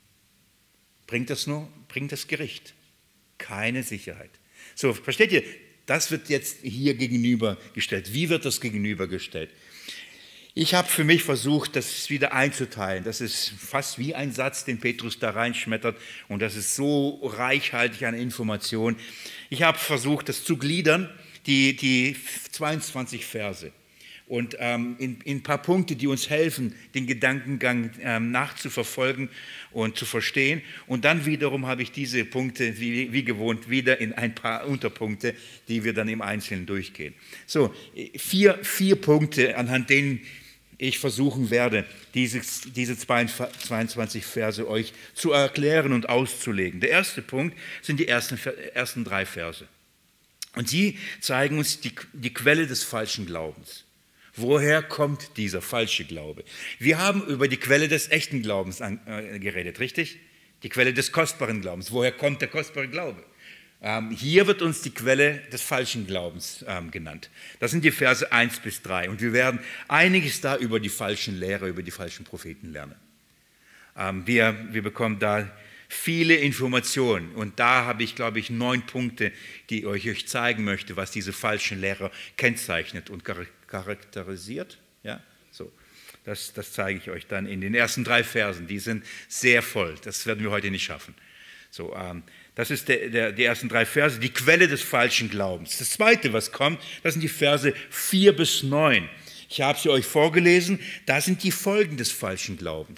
bringt das nur, bringt das Gericht. Keine Sicherheit. So, versteht ihr? Das wird jetzt hier gegenübergestellt. Wie wird das gegenübergestellt? Ich habe für mich versucht, das wieder einzuteilen. Das ist fast wie ein Satz, den Petrus da reinschmettert. Und das ist so reichhaltig an Informationen. Ich habe versucht, das zu gliedern, die, die zweiundzwanzig Verse. Und ähm, in, in ein paar Punkte, die uns helfen, den Gedankengang ähm, nachzuverfolgen und zu verstehen. Und dann wiederum habe ich diese Punkte, wie, wie gewohnt, wieder in ein paar Unterpunkte, die wir dann im Einzelnen durchgehen. So, vier, vier Punkte, anhand denen ich versuchen werde, diese, diese zweiundzwanzig Verse euch zu erklären und auszulegen. Der erste Punkt sind die ersten, ersten drei Verse. Und sie zeigen uns die, die Quelle des falschen Glaubens. Woher kommt dieser falsche Glaube? Wir haben über die Quelle des echten Glaubens an, äh, geredet, richtig? Die Quelle des kostbaren Glaubens. Woher kommt der kostbare Glaube? Ähm, hier wird uns die Quelle des falschen Glaubens ähm, genannt. Das sind die Verse eins bis drei. Und wir werden einiges da über die falschen Lehrer, über die falschen Propheten lernen. Ähm, wir, wir bekommen da viele Informationen. Und da habe ich, glaube ich, neun Punkte, die ich euch zeigen möchte, was diese falschen Lehrer kennzeichnet und charakterisiert. Ja, so. Das, das zeige ich euch dann in den ersten drei Versen. Die sind sehr voll. Das werden wir heute nicht schaffen. So, ähm, das ist der, der, die ersten drei Verse, die Quelle des falschen Glaubens. Das zweite, was kommt, das sind die Verse vier bis neun. Ich habe sie euch vorgelesen. Das sind die Folgen des falschen Glaubens.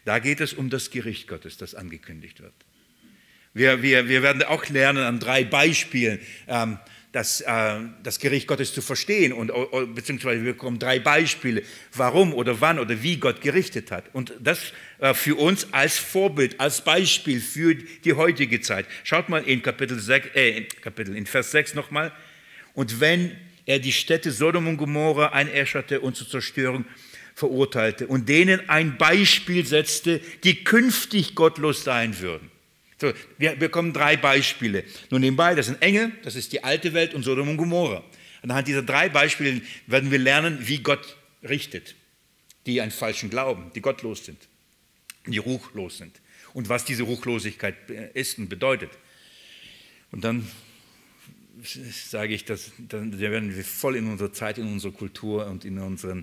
Da geht es um das Gericht Gottes, das angekündigt wird. Wir, wir, wir werden auch lernen an drei Beispielen, ähm, das, äh, das Gericht Gottes zu verstehen, und, beziehungsweise wir bekommen drei Beispiele, warum oder wann oder wie Gott gerichtet hat. Und das äh, für uns als Vorbild, als Beispiel für die heutige Zeit. Schaut mal in Kapitel sechs, äh, Kapitel, in Vers sechs nochmal. Und wenn er die Städte Sodom und Gomorra einäscherte und zur Zerstörung verurteilte und denen ein Beispiel setzte, die künftig gottlos sein würden. So, wir bekommen drei Beispiele. Nur nebenbei, das sind Engel, das ist die alte Welt und Sodom und Gomorra. Anhand dieser drei Beispiele werden wir lernen, wie Gott richtet, die einen falschen Glauben, die gottlos sind, die ruchlos sind und was diese Ruchlosigkeit ist und bedeutet. Und dann sage ich, dass, dann werden wir voll in unsere Zeit, in unsere Kultur und in, unseren,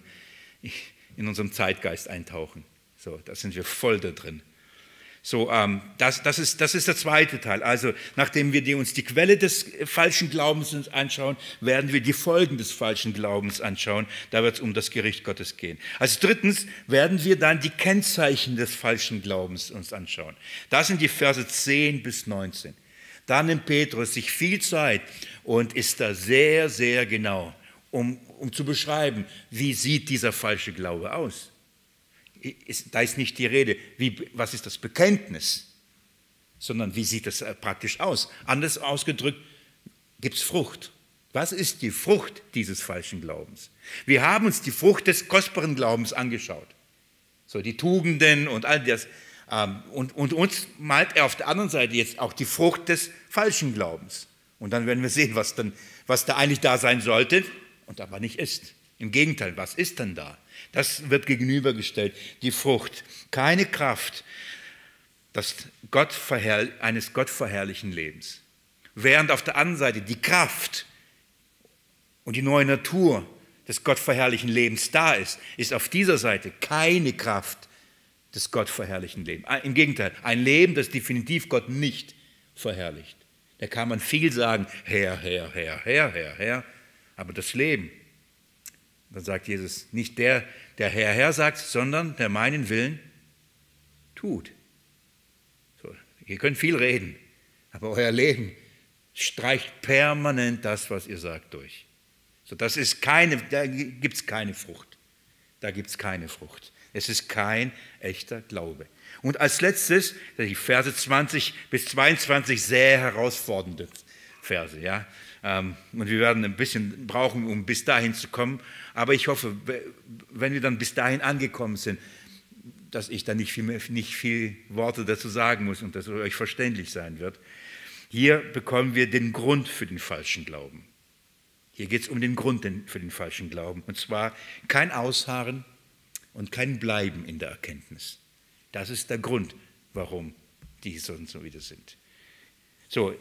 in unserem Zeitgeist eintauchen. So, da sind wir voll da drin. So, ähm, das, das, ist, das ist der zweite Teil. Also, nachdem wir die, uns die Quelle des falschen Glaubens anschauen, werden wir die Folgen des falschen Glaubens anschauen. Da wird es um das Gericht Gottes gehen. Als drittens werden wir dann die Kennzeichen des falschen Glaubens uns anschauen. Das sind die Verse zehn bis neunzehn. Da nimmt Petrus sich viel Zeit und ist da sehr, sehr genau, um, um zu beschreiben, wie sieht dieser falsche Glaube aus. Ist, da ist nicht die Rede, wie, was ist das Bekenntnis, sondern wie sieht es praktisch aus. Anders ausgedrückt, gibt es Frucht. Was ist die Frucht dieses falschen Glaubens? Wir haben uns die Frucht des kostbaren Glaubens angeschaut. So die Tugenden und all das. Und, und uns malt er auf der anderen Seite jetzt auch die Frucht des falschen Glaubens. Und dann werden wir sehen, was, dann, was da eigentlich da sein sollte und aber nicht ist. Im Gegenteil, was ist denn da? Das wird gegenübergestellt, die Frucht. Keine Kraft das Gott eines gottverherrlichen Lebens. Während auf der anderen Seite die Kraft und die neue Natur des gottverherrlichen Lebens da ist, ist auf dieser Seite keine Kraft des gottverherrlichen Lebens. Im Gegenteil, ein Leben, das definitiv Gott nicht verherrlicht. Da kann man viel sagen, Herr, Herr, Herr, Herr, Herr, Herr, aber das Leben, dann sagt Jesus, nicht der, der Herr, Herr sagt, sondern der meinen Willen tut. So, ihr könnt viel reden, aber euer Leben streicht permanent das, was ihr sagt, durch. So, das ist keine, da gibt es keine Frucht. Da gibt es keine Frucht. Es ist kein echter Glaube. Und als letztes, die Verse zwanzig bis zweiundzwanzig, sehr herausfordernde Verse. Ja? Und wir werden ein bisschen brauchen, um bis dahin zu kommen. Aber ich hoffe, wenn wir dann bis dahin angekommen sind, dass ich dann nicht viel, mehr, nicht viel Worte dazu sagen muss und dass es euch verständlich sein wird. Hier bekommen wir den Grund für den falschen Glauben. Hier geht es um den Grund für den falschen Glauben. Und zwar kein Ausharren und kein Bleiben in der Erkenntnis. Das ist der Grund, warum die so und so wieder sind. So,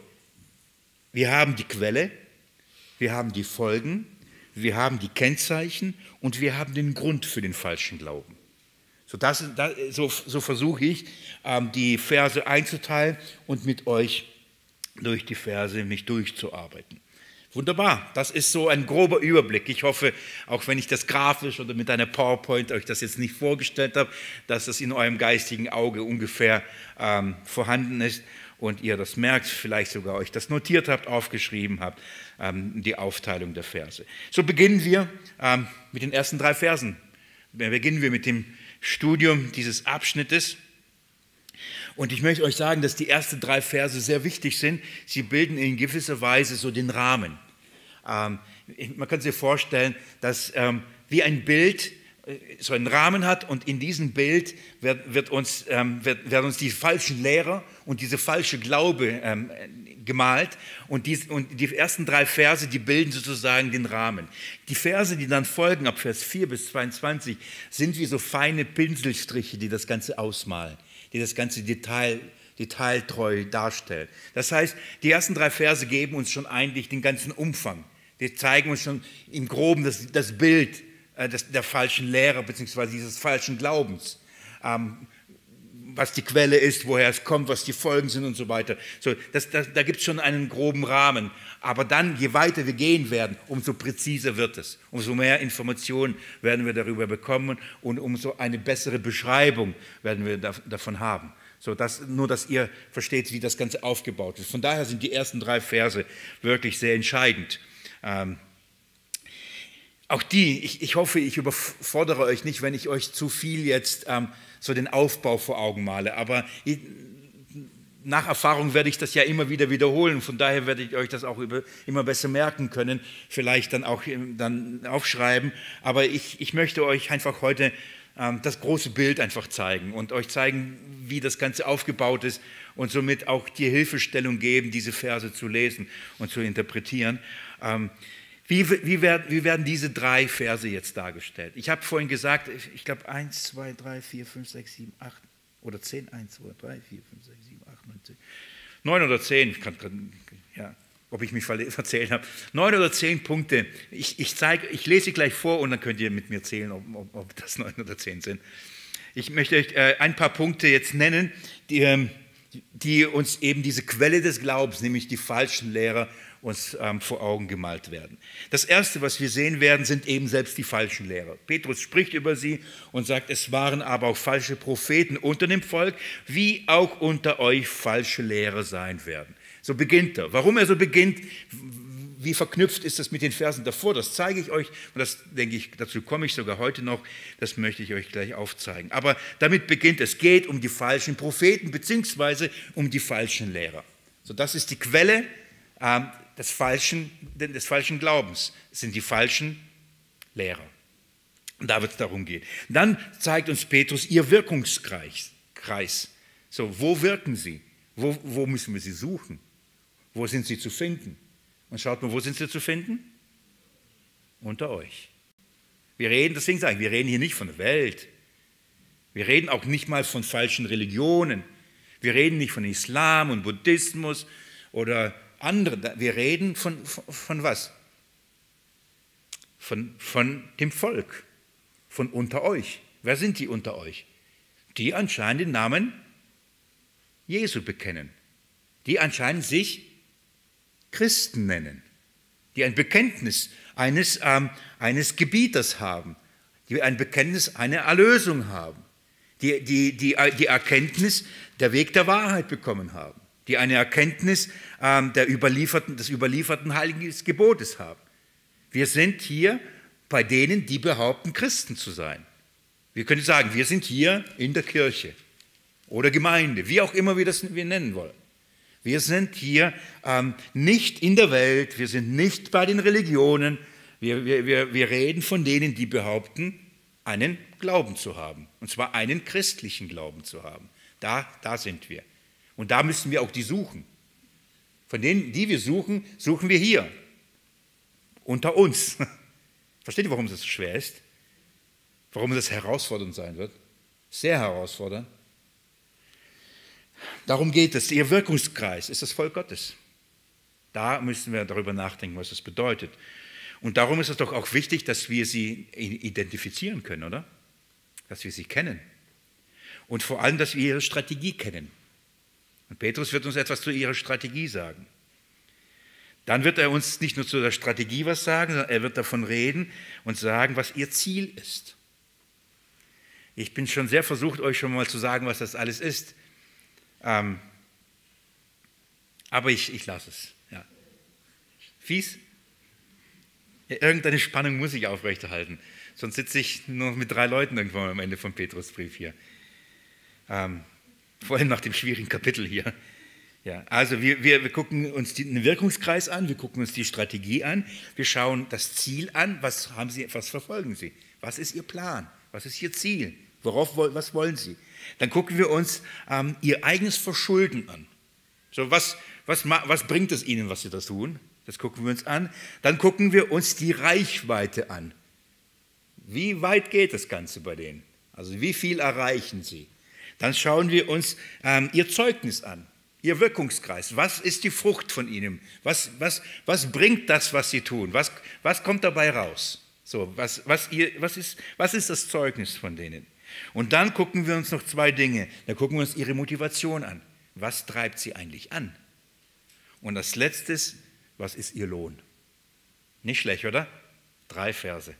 wir haben die Quelle, wir haben die Folgen, wir haben die Kennzeichen und wir haben den Grund für den falschen Glauben. So, das, das, so, so versuche ich, ähm, die Verse einzuteilen und mit euch durch die Verse mich durchzuarbeiten. Wunderbar, das ist so ein grober Überblick. Ich hoffe, auch wenn ich das grafisch oder mit einer PowerPoint euch das jetzt nicht vorgestellt habe, dass das in eurem geistigen Auge ungefähr ähm, vorhanden ist und ihr das merkt, vielleicht sogar euch das notiert habt, aufgeschrieben habt, ähm, die Aufteilung der Verse. So beginnen wir ähm, mit den ersten drei Versen. Beginnen wir mit dem Studium dieses Abschnittes. Und ich möchte euch sagen, dass die ersten drei Verse sehr wichtig sind. Sie bilden in gewisser Weise so den Rahmen. Ähm, man kann sich vorstellen, dass ähm, wie ein Bild äh, so einen Rahmen hat und in diesem Bild wird, wird uns, ähm, wird, werden uns die falschen Lehrer und diese falsche Glaube ähm, gemalt. Und, dies, und die ersten drei Verse, die bilden sozusagen den Rahmen. Die Verse, die dann folgen, ab Vers vier bis zweiundzwanzig, sind wie so feine Pinselstriche, die das Ganze ausmalen, die das ganze Detail, detailtreu darstellt. Das heißt, die ersten drei Verse geben uns schon eigentlich den ganzen Umfang. Die zeigen uns schon im Groben das, das Bild äh, des, der falschen Lehre bzw. dieses falschen Glaubens. Ähm, was die Quelle ist, woher es kommt, was die Folgen sind und so weiter. So, das, das, da gibt es schon einen groben Rahmen. Aber dann, je weiter wir gehen werden, umso präziser wird es. Umso mehr Informationen werden wir darüber bekommen und umso eine bessere Beschreibung werden wir da, davon haben. So, dass, nur, dass ihr versteht, wie das Ganze aufgebaut ist. Von daher sind die ersten drei Verse wirklich sehr entscheidend. Ähm, Auch die, ich, ich hoffe, ich überfordere euch nicht, wenn ich euch zu viel jetzt ähm, so den Aufbau vor Augen male, aber ich, nach Erfahrung werde ich das ja immer wieder wiederholen, von daher werde ich euch das auch über, immer besser merken können, vielleicht dann auch dann aufschreiben, aber ich, ich möchte euch einfach heute ähm, das große Bild einfach zeigen und euch zeigen, wie das Ganze aufgebaut ist und somit auch die Hilfestellung geben, diese Verse zu lesen und zu interpretieren. Ähm, Wie, wie, werden, wie werden diese drei Verse jetzt dargestellt? Ich habe vorhin gesagt, ich glaube eins, zwei, drei, vier, fünf, sechs, sieben, acht oder zehn, eins, zwei, drei, vier, fünf, sechs, sieben, acht, neun, zehn. neun oder zehn, ich kann, ja, ob ich mich verzählt habe. neun oder zehn Punkte. Ich, ich, zeige, ich lese sie gleich vor und dann könnt ihr mit mir zählen, ob, ob, ob das neun oder zehn sind. Ich möchte euch äh, ein paar Punkte jetzt nennen, die, ähm, die uns eben diese Quelle des Glaubens, nämlich die falschen Lehrer, uns ähm, vor Augen gemalt werden. Das Erste, was wir sehen werden, sind eben selbst die falschen Lehrer. Petrus spricht über sie und sagt, es waren aber auch falsche Propheten unter dem Volk, wie auch unter euch falsche Lehrer sein werden. So beginnt er. Warum er so beginnt, wie verknüpft ist das mit den Versen davor, das zeige ich euch und das denke ich, dazu komme ich sogar heute noch, das möchte ich euch gleich aufzeigen. Aber damit beginnt es, geht um die falschen Propheten beziehungsweise um die falschen Lehrer. So, das ist die Quelle ähm, Des falschen, des falschen Glaubens. Es sind die falschen Lehrer. Und da wird es darum gehen. Dann zeigt uns Petrus ihr Wirkungskreis. So, wo wirken sie? Wo, wo müssen wir sie suchen? Wo sind sie zu finden? Und schaut mal, wo sind sie zu finden? Unter euch. Wir reden, deswegen sage ich, wir reden hier nicht von der Welt. Wir reden auch nicht mal von falschen Religionen. Wir reden nicht von Islam und Buddhismus oder andere. Wir reden von, von, von was? Von, von dem Volk, von unter euch. Wer sind die unter euch? Die anscheinend den Namen Jesu bekennen. Die anscheinend sich Christen nennen. Die ein Bekenntnis eines, ähm, eines Gebieters haben. Die ein Bekenntnis einer Erlösung haben. Die, die, die, die Erkenntnis, der Weg der Wahrheit bekommen haben. Die eine Erkenntnis ähm, der überlieferten, des überlieferten heiligen Gebotes haben. Wir sind hier bei denen, die behaupten, Christen zu sein. Wir können sagen, wir sind hier in der Kirche oder Gemeinde, wie auch immer wir das wir nennen wollen. Wir sind hier ähm, nicht in der Welt, wir sind nicht bei den Religionen, wir, wir, wir, wir reden von denen, die behaupten, einen Glauben zu haben, und zwar einen christlichen Glauben zu haben. Da, da sind wir. Und da müssen wir auch die suchen. Von denen, die wir suchen, suchen wir hier, unter uns. Versteht ihr, warum das so schwer ist? Warum das herausfordernd sein wird? Sehr herausfordernd. Darum geht es. Ihr Wirkungskreis ist das Volk Gottes. Da müssen wir darüber nachdenken, was das bedeutet. Und darum ist es doch auch wichtig, dass wir sie identifizieren können, oder? Dass wir sie kennen. Und vor allem, dass wir ihre Strategie kennen. Und Petrus wird uns etwas zu ihrer Strategie sagen. Dann wird er uns nicht nur zu der Strategie was sagen, sondern er wird davon reden und sagen, was ihr Ziel ist. Ich bin schon sehr versucht, euch schon mal zu sagen, was das alles ist. Ähm, aber ich, ich lasse es. Ja. Fies? Ja, irgendeine Spannung muss ich aufrechterhalten. Sonst sitze ich nur mit drei Leuten irgendwann am Ende vom Petrusbrief hier. Ähm, vor allem nach dem schwierigen Kapitel hier. Ja, also wir, wir, wir gucken uns den Wirkungskreis an, wir gucken uns die Strategie an, wir schauen das Ziel an, was, haben Sie, was verfolgen Sie? Was ist Ihr Plan? Was ist Ihr Ziel? Worauf, was wollen Sie? Dann gucken wir uns ähm, Ihr eigenes Verschulden an. So, was, was, was bringt es Ihnen, was Sie das tun? Das gucken wir uns an. Dann gucken wir uns die Reichweite an. Wie weit geht das Ganze bei denen? Also wie viel erreichen Sie? Dann schauen wir uns ähm, Ihr Zeugnis an, Ihr Wirkungskreis. Was ist die Frucht von Ihnen? Was, was, was bringt das, was Sie tun? Was, was kommt dabei raus? So, was, was, ihr, was, ist, was ist das Zeugnis von denen? Und dann gucken wir uns noch zwei Dinge. Da gucken wir uns ihre Motivation an. Was treibt sie eigentlich an? Und als letztes, was ist ihr Lohn? Nicht schlecht, oder? Drei Verse.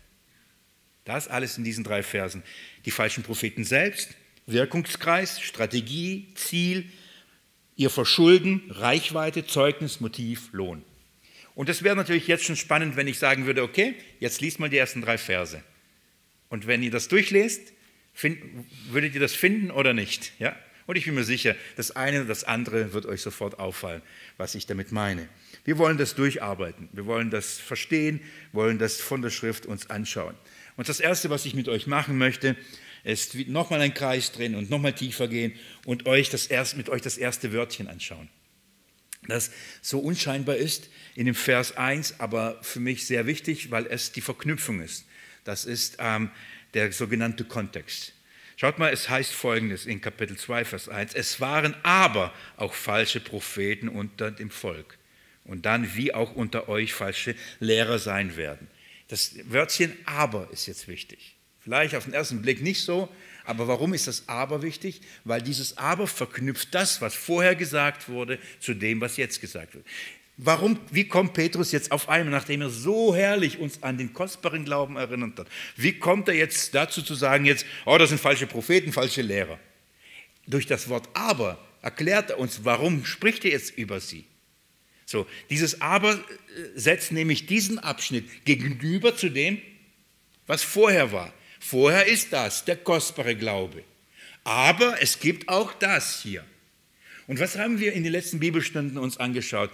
Das alles in diesen drei Versen. Die falschen Propheten selbst, Wirkungskreis, Strategie, Ziel, ihr Verschulden, Reichweite, Zeugnis, Motiv, Lohn. Und das wäre natürlich jetzt schon spannend, wenn ich sagen würde, okay, jetzt liest mal die ersten drei Verse. Und wenn ihr das durchlest, find, würdet ihr das finden oder nicht? Ja? Und ich bin mir sicher, das eine oder das andere wird euch sofort auffallen, was ich damit meine. Wir wollen das durcharbeiten, wir wollen das verstehen, wollen das von der Schrift uns anschauen. Und das Erste, was ich mit euch machen möchte, ist nochmal einen Kreis drehen und nochmal tiefer gehen und euch das erst, mit euch das erste Wörtchen anschauen. Das so unscheinbar ist in dem Vers eins, aber für mich sehr wichtig, weil es die Verknüpfung ist. Das ist ähm, der sogenannte Kontext. Schaut mal, es heißt Folgendes in Kapitel zwei, Vers eins. Es waren aber auch falsche Propheten unter dem Volk. Und dann, wie auch unter euch falsche Lehrer sein werden. Das Wörtchen aber ist jetzt wichtig. Vielleicht auf den ersten Blick nicht so, aber warum ist das aber wichtig? Weil dieses aber verknüpft das, was vorher gesagt wurde, zu dem, was jetzt gesagt wird. Warum, wie kommt Petrus jetzt auf einmal, nachdem er so herrlich uns an den kostbaren Glauben erinnert hat, wie kommt er jetzt dazu zu sagen, jetzt, oh, das sind falsche Propheten, falsche Lehrer? Durch das Wort aber erklärt er uns, warum spricht er jetzt über sie? So, dieses aber setzt nämlich diesen Abschnitt gegenüber zu dem, was vorher war. Vorher ist das, der kostbare Glaube. Aber es gibt auch das hier. Und was haben wir in den letzten Bibelstunden uns angeschaut,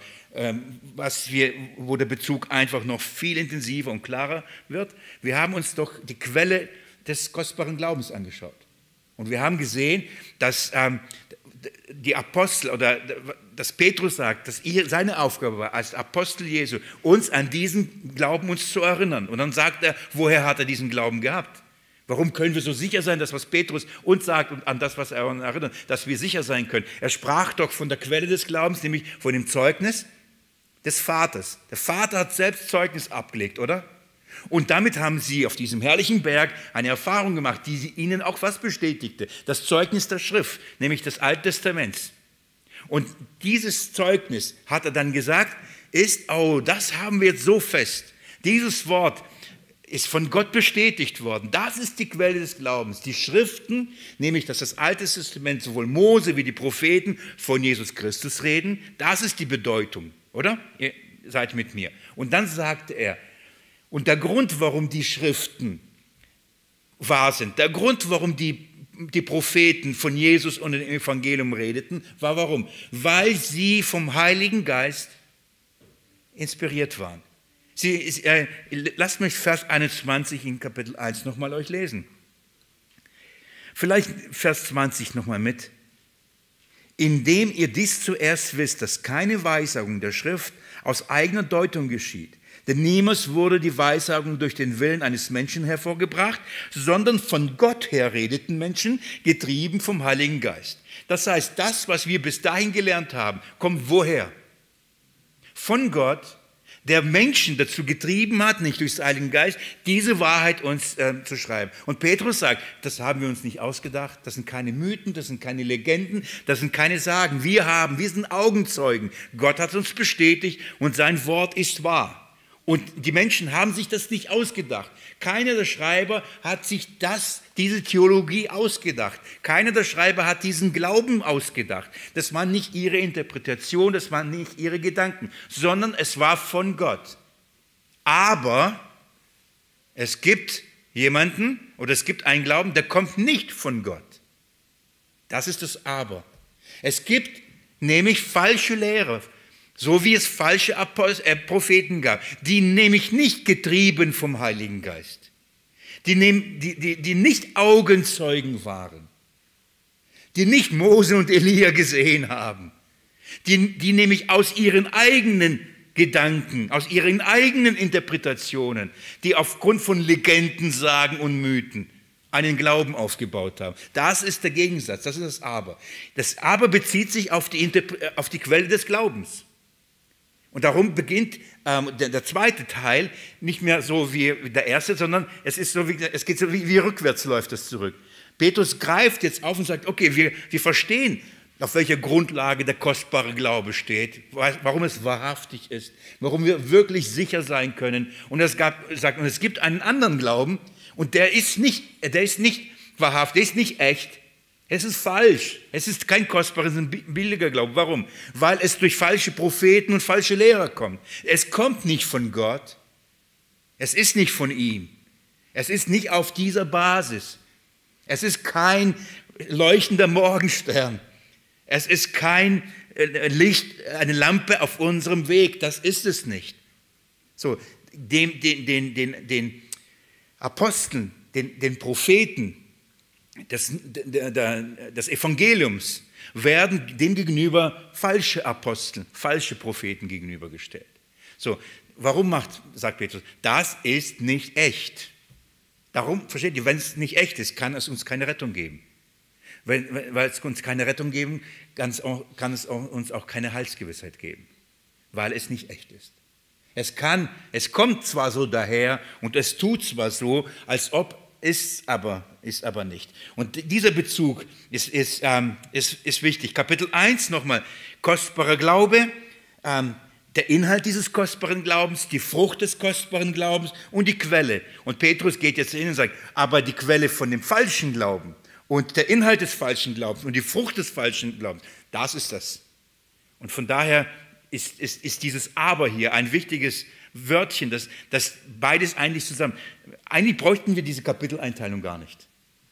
was wir, wo der Bezug einfach noch viel intensiver und klarer wird? Wir haben uns doch die Quelle des kostbaren Glaubens angeschaut. Und wir haben gesehen, dass ähm, die Apostel oder dass Petrus sagt, dass seine Aufgabe war, als Apostel Jesu, uns an diesen Glauben uns zu erinnern. Und dann sagt er, woher hat er diesen Glauben gehabt? Warum können wir so sicher sein, dass was Petrus uns sagt und an das, was er uns erinnert, dass wir sicher sein können? Er sprach doch von der Quelle des Glaubens, nämlich von dem Zeugnis des Vaters. Der Vater hat selbst Zeugnis abgelegt, oder? Und damit haben sie auf diesem herrlichen Berg eine Erfahrung gemacht, die ihnen auch was bestätigte. Das Zeugnis der Schrift, nämlich des Alten Testaments. Und dieses Zeugnis, hat er dann gesagt, ist, oh, das haben wir jetzt so fest. Dieses Wort ist von Gott bestätigt worden. Das ist die Quelle des Glaubens. Die Schriften, nämlich dass das Alte Testament sowohl Mose wie die Propheten von Jesus Christus reden, das ist die Bedeutung, oder? Ihr seid mit mir. Und dann sagte er, und der Grund, warum die Schriften wahr sind, der Grund, warum die, die Propheten von Jesus und dem Evangelium redeten, war warum? Weil sie vom Heiligen Geist inspiriert waren. Sie, äh, lasst mich Vers einundzwanzig in Kapitel eins nochmal euch lesen. Vielleicht Vers zwanzig nochmal mit. Indem ihr dies zuerst wisst, dass keine Weissagung der Schrift aus eigener Deutung geschieht. Denn niemals wurde die Weissagung durch den Willen eines Menschen hervorgebracht, sondern von Gott her redeten Menschen, getrieben vom Heiligen Geist. Das heißt, das, was wir bis dahin gelernt haben, kommt woher? Von Gott, der Menschen dazu getrieben hat, nicht durch den Heiligen Geist, diese Wahrheit uns äh, zu schreiben. Und Petrus sagt, das haben wir uns nicht ausgedacht, das sind keine Mythen, das sind keine Legenden, das sind keine Sagen. Wir haben, wir sind Augenzeugen. Gott hat uns bestätigt und sein Wort ist wahr. Und die Menschen haben sich das nicht ausgedacht. Keiner der Schreiber hat sich das, diese Theologie ausgedacht. Keiner der Schreiber hat diesen Glauben ausgedacht. Das waren nicht ihre Interpretation, das waren nicht ihre Gedanken, sondern es war von Gott. Aber es gibt jemanden oder es gibt einen Glauben, der kommt nicht von Gott. Das ist das Aber. Es gibt nämlich falsche Lehrer, so wie es falsche Propheten gab, die nämlich nicht getrieben vom Heiligen Geist, die, die, die, die nicht Augenzeugen waren, die nicht Mose und Elia gesehen haben, die, die nämlich aus ihren eigenen Gedanken, aus ihren eigenen Interpretationen, die aufgrund von Legenden, Sagen und Mythen einen Glauben aufgebaut haben. Das ist der Gegensatz, das ist das Aber. Das Aber bezieht sich auf die, auf die Quelle des Glaubens. Und darum beginnt ähm, der, der zweite Teil nicht mehr so wie der erste, sondern es, ist so wie, es geht so wie, wie rückwärts läuft es zurück. Petrus greift jetzt auf und sagt, okay, wir, wir verstehen, auf welcher Grundlage der kostbare Glaube steht, warum es wahrhaftig ist, warum wir wirklich sicher sein können. Und es, gab, sagt, und es gibt einen anderen Glauben und der ist nicht, der ist nicht wahrhaft, der ist nicht echt. Es ist falsch. Es ist kein kostbarer, es ist ein billiger Glaube. Warum? Weil es durch falsche Propheten und falsche Lehrer kommt. Es kommt nicht von Gott. Es ist nicht von ihm. Es ist nicht auf dieser Basis. Es ist kein leuchtender Morgenstern. Es ist kein Licht, eine Lampe auf unserem Weg. Das ist es nicht. So, den, den, den, den, den Aposteln, den, den Propheten des, der, der, des Evangeliums werden dem gegenüber falsche Apostel, falsche Propheten gegenübergestellt. So, warum macht, sagt Petrus, das ist nicht echt. Darum, versteht ihr, wenn es nicht echt ist, kann es uns keine Rettung geben. Wenn, weil es uns keine Rettung geben, kann es, auch, kann es auch, uns auch keine Heilsgewissheit geben, weil es nicht echt ist. Es kann, es kommt zwar so daher und es tut zwar so, als ob, ist aber, ist aber nicht. Und dieser Bezug ist, ist, ähm, ist, ist wichtig. Kapitel eins nochmal, kostbarer Glaube, ähm, der Inhalt dieses kostbaren Glaubens, die Frucht des kostbaren Glaubens und die Quelle. Und Petrus geht jetzt hin und sagt, aber die Quelle von dem falschen Glauben und der Inhalt des falschen Glaubens und die Frucht des falschen Glaubens, das ist das. Und von daher ist, ist, ist dieses Aber hier ein wichtiges Wörtchen, das, das beides eigentlich zusammen. Eigentlich bräuchten wir diese Kapiteleinteilung gar nicht.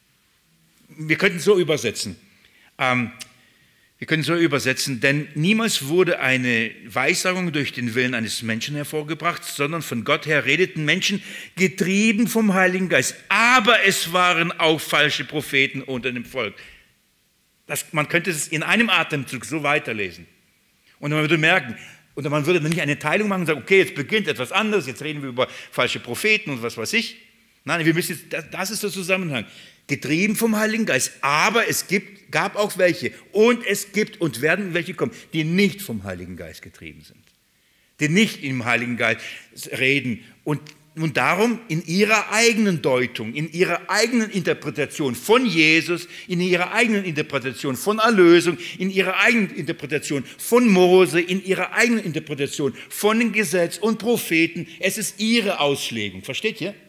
Wir könnten so übersetzen. Ähm, wir können so übersetzen, denn niemals wurde eine Weissagung durch den Willen eines Menschen hervorgebracht, sondern von Gott her redeten Menschen, getrieben vom Heiligen Geist. Aber es waren auch falsche Propheten unter dem Volk. Das, man könnte es in einem Atemzug so weiterlesen. Und man würde merken, und man würde nicht eine Teilung machen und sagen, okay, jetzt beginnt etwas anderes, jetzt reden wir über falsche Propheten und was weiß ich. Nein, wir müssen jetzt, das ist der Zusammenhang. Getrieben vom Heiligen Geist, aber es gibt, gab auch welche und es gibt und werden welche kommen, die nicht vom Heiligen Geist getrieben sind, die nicht im Heiligen Geist reden und, und darum in ihrer eigenen Deutung, in ihrer eigenen Interpretation von Jesus, in ihrer eigenen Interpretation von Erlösung, in ihrer eigenen Interpretation von Mose, in ihrer eigenen Interpretation von dem Gesetz und Propheten, es ist ihre Auslegung, versteht ihr?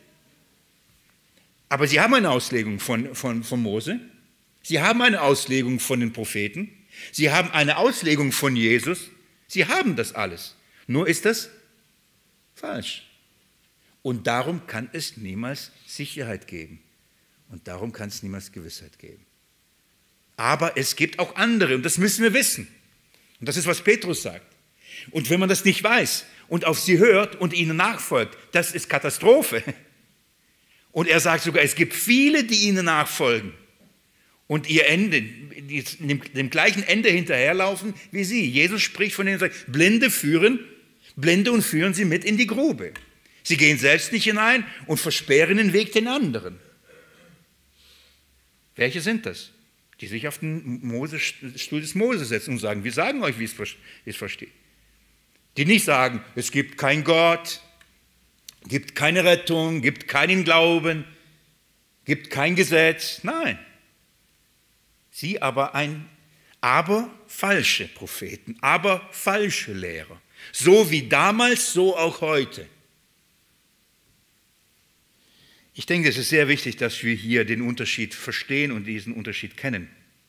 Aber sie haben eine Auslegung von, von, von Mose, sie haben eine Auslegung von den Propheten, sie haben eine Auslegung von Jesus, sie haben das alles. Nur ist das falsch. Und darum kann es niemals Sicherheit geben. Und darum kann es niemals Gewissheit geben. Aber es gibt auch andere, und das müssen wir wissen. Und das ist, was Petrus sagt. Und wenn man das nicht weiß und auf sie hört und ihnen nachfolgt, das ist Katastrophe. Und er sagt sogar, es gibt viele, die ihnen nachfolgen und ihr Ende, dem, dem gleichen Ende hinterherlaufen wie sie. Jesus spricht von denen und sagt, Blinde führen, Blinde und führen sie mit in die Grube. Sie gehen selbst nicht hinein und versperren den Weg den anderen. Welche sind das? Die sich auf den Mose, Stuhl des Moses setzen und sagen, wir sagen euch, wie es versteht. Die nicht sagen, es gibt keinen Gott, gibt keine Rettung, gibt keinen Glauben, gibt kein Gesetz. Nein. Sie aber ein, aber falsche Propheten, aber falsche Lehrer. So wie damals, so auch heute. Ich denke, es ist sehr wichtig, dass wir hier den Unterschied verstehen und diesen Unterschied kennen.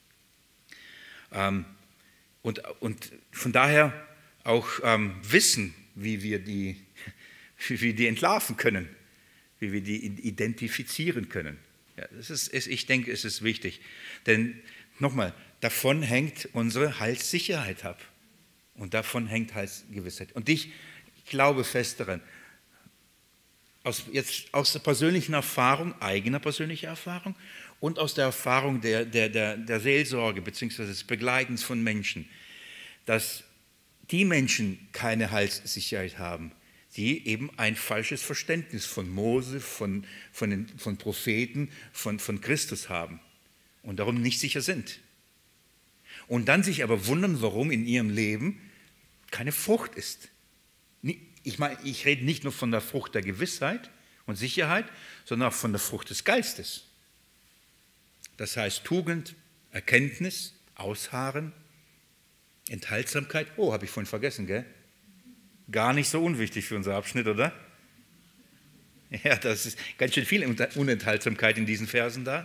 Ähm, und, und von daher auch ähm, wissen, wie wir die wie wir die entlarven können, wie wir die identifizieren können. Ja, das ist, ich denke, es ist wichtig. Denn nochmal, davon hängt unsere Heilssicherheit ab. Und davon hängt Heilsgewissheit. Und ich glaube fest daran, aus, jetzt aus der persönlichen Erfahrung, eigener persönlicher Erfahrung und aus der Erfahrung der, der, der, der Seelsorge bzw. des Begleitens von Menschen, dass die Menschen keine Heilssicherheit haben, die eben ein falsches Verständnis von Mose, von, von, den, von Propheten, von, von Christus haben und darum nicht sicher sind. Und dann sich aber wundern, warum in ihrem Leben keine Frucht ist. Ich meine, ich rede nicht nur von der Frucht der Gewissheit und Sicherheit, sondern auch von der Frucht des Geistes. Das heißt Tugend, Erkenntnis, Ausharren, Enthaltsamkeit. Oh, habe ich vorhin vergessen, gell? Gar nicht so unwichtig für unser Abschnitt, oder? Ja, das ist ganz schön viel Unenthaltsamkeit in diesen Versen da.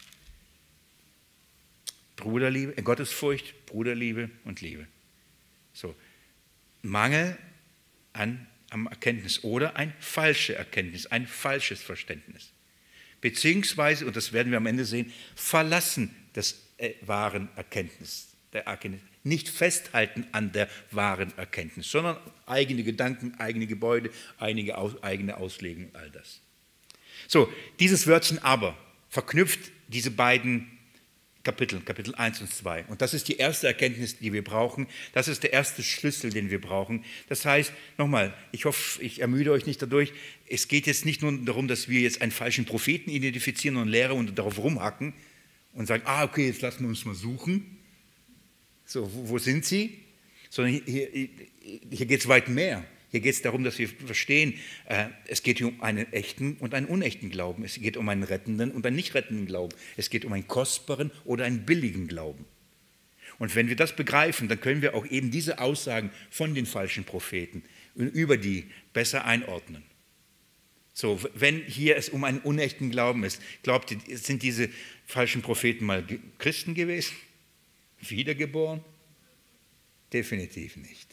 Bruderliebe, Gottesfurcht, Bruderliebe und Liebe. So, Mangel an, an Erkenntnis oder ein falsche Erkenntnis, ein falsches Verständnis. Beziehungsweise, und das werden wir am Ende sehen, Verlassen des äh, wahren Erkenntnis, der Erkenntnis. Nicht festhalten an der wahren Erkenntnis, sondern eigene Gedanken, eigene Gebäude, eigene, aus, eigene Auslegung, all das. So, dieses Wörtchen aber verknüpft diese beiden Kapitel, Kapitel eins und zwei. Und das ist die erste Erkenntnis, die wir brauchen. Das ist der erste Schlüssel, den wir brauchen. Das heißt, nochmal, ich hoffe, ich ermüde euch nicht dadurch, es geht jetzt nicht nur darum, dass wir jetzt einen falschen Propheten identifizieren und Lehrer und darauf rumhacken und sagen, ah, okay, jetzt lassen wir uns mal suchen. So, wo, wo sind sie? Sondern hier, hier, hier geht es weit mehr. Hier geht es darum, dass wir verstehen, äh, es geht hier um einen echten und einen unechten Glauben. Es geht um einen rettenden und einen nicht rettenden Glauben. Es geht um einen kostbaren oder einen billigen Glauben. Und wenn wir das begreifen, dann können wir auch eben diese Aussagen von den falschen Propheten über die besser einordnen. So, wenn hier es um einen unechten Glauben ist, glaubt ihr, sind diese falschen Propheten mal Christen gewesen? Wiedergeboren? Definitiv nicht.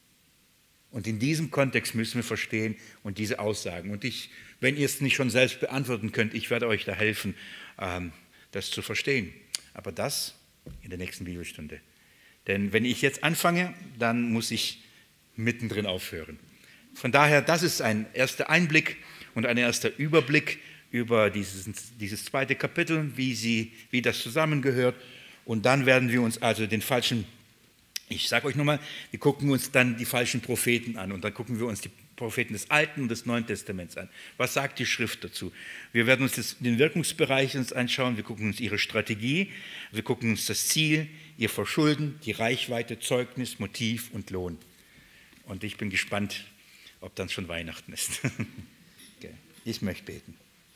Und in diesem Kontext müssen wir verstehen und diese Aussagen. Und ich, wenn ihr es nicht schon selbst beantworten könnt, ich werde euch da helfen, ähm, das zu verstehen. Aber das in der nächsten Bibelstunde. Denn wenn ich jetzt anfange, dann muss ich mittendrin aufhören. Von daher, das ist ein erster Einblick und ein erster Überblick über dieses, dieses zweite Kapitel, wie, sie, wie das zusammengehört. Und dann werden wir uns also den falschen Ich sage euch nochmal, wir gucken uns dann die falschen Propheten an und dann gucken wir uns die Propheten des Alten und des Neuen Testaments an. Was sagt die Schrift dazu? Wir werden uns das, den Wirkungsbereich uns anschauen, wir gucken uns ihre Strategie, wir gucken uns das Ziel, ihr Verschulden, die Reichweite, Zeugnis, Motiv und Lohn. Und ich bin gespannt, ob dann schon Weihnachten ist. Okay. Ich möchte beten.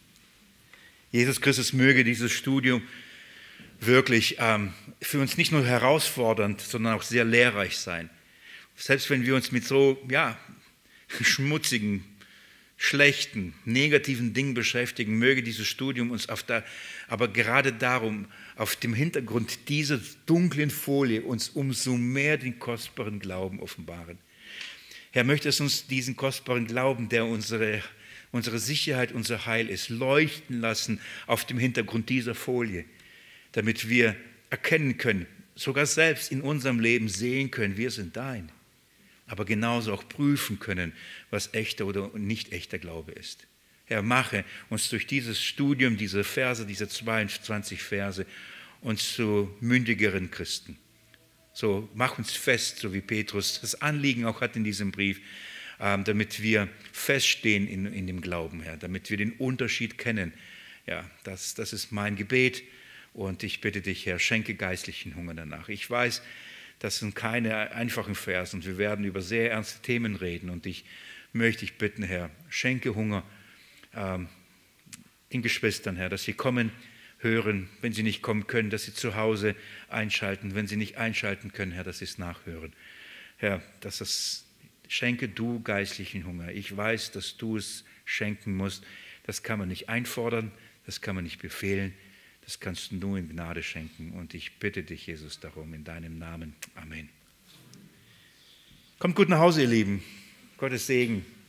Jesus Christus, möge dieses Studium wirklich ähm, für uns nicht nur herausfordernd, sondern auch sehr lehrreich sein. Selbst wenn wir uns mit so ja, schmutzigen, schlechten, negativen Dingen beschäftigen, möge dieses Studium uns auf der, aber gerade darum, auf dem Hintergrund dieser dunklen Folie uns umso mehr den kostbaren Glauben offenbaren. Herr, möchte es uns diesen kostbaren Glauben, der unsere, unsere Sicherheit, unser Heil ist, leuchten lassen auf dem Hintergrund dieser Folie, damit wir erkennen können, sogar selbst in unserem Leben sehen können, wir sind dein, aber genauso auch prüfen können, was echter oder nicht echter Glaube ist. Herr, mache uns durch dieses Studium, diese Verse, diese zweiundzwanzig Verse, uns zu mündigeren Christen. So, mach uns fest, so wie Petrus das Anliegen auch hat in diesem Brief, damit wir feststehen in, in dem Glauben, Herr, damit wir den Unterschied kennen. Ja, das, das ist mein Gebet. Und ich bitte dich, Herr, schenke geistlichen Hunger danach. Ich weiß, das sind keine einfachen Verse und wir werden über sehr ernste Themen reden. Und ich möchte dich bitten, Herr, schenke Hunger ähm, den Geschwistern, Herr, dass sie kommen, hören, wenn sie nicht kommen können, dass sie zu Hause einschalten. Wenn sie nicht einschalten können, Herr, dass sie es nachhören. Herr, dass das, schenke du geistlichen Hunger. Ich weiß, dass du es schenken musst. Das kann man nicht einfordern, das kann man nicht befehlen. Das kannst du nur in Gnade schenken. Und ich bitte dich, Jesus, darum, in deinem Namen. Amen. Kommt gut nach Hause, ihr Lieben. Gottes Segen.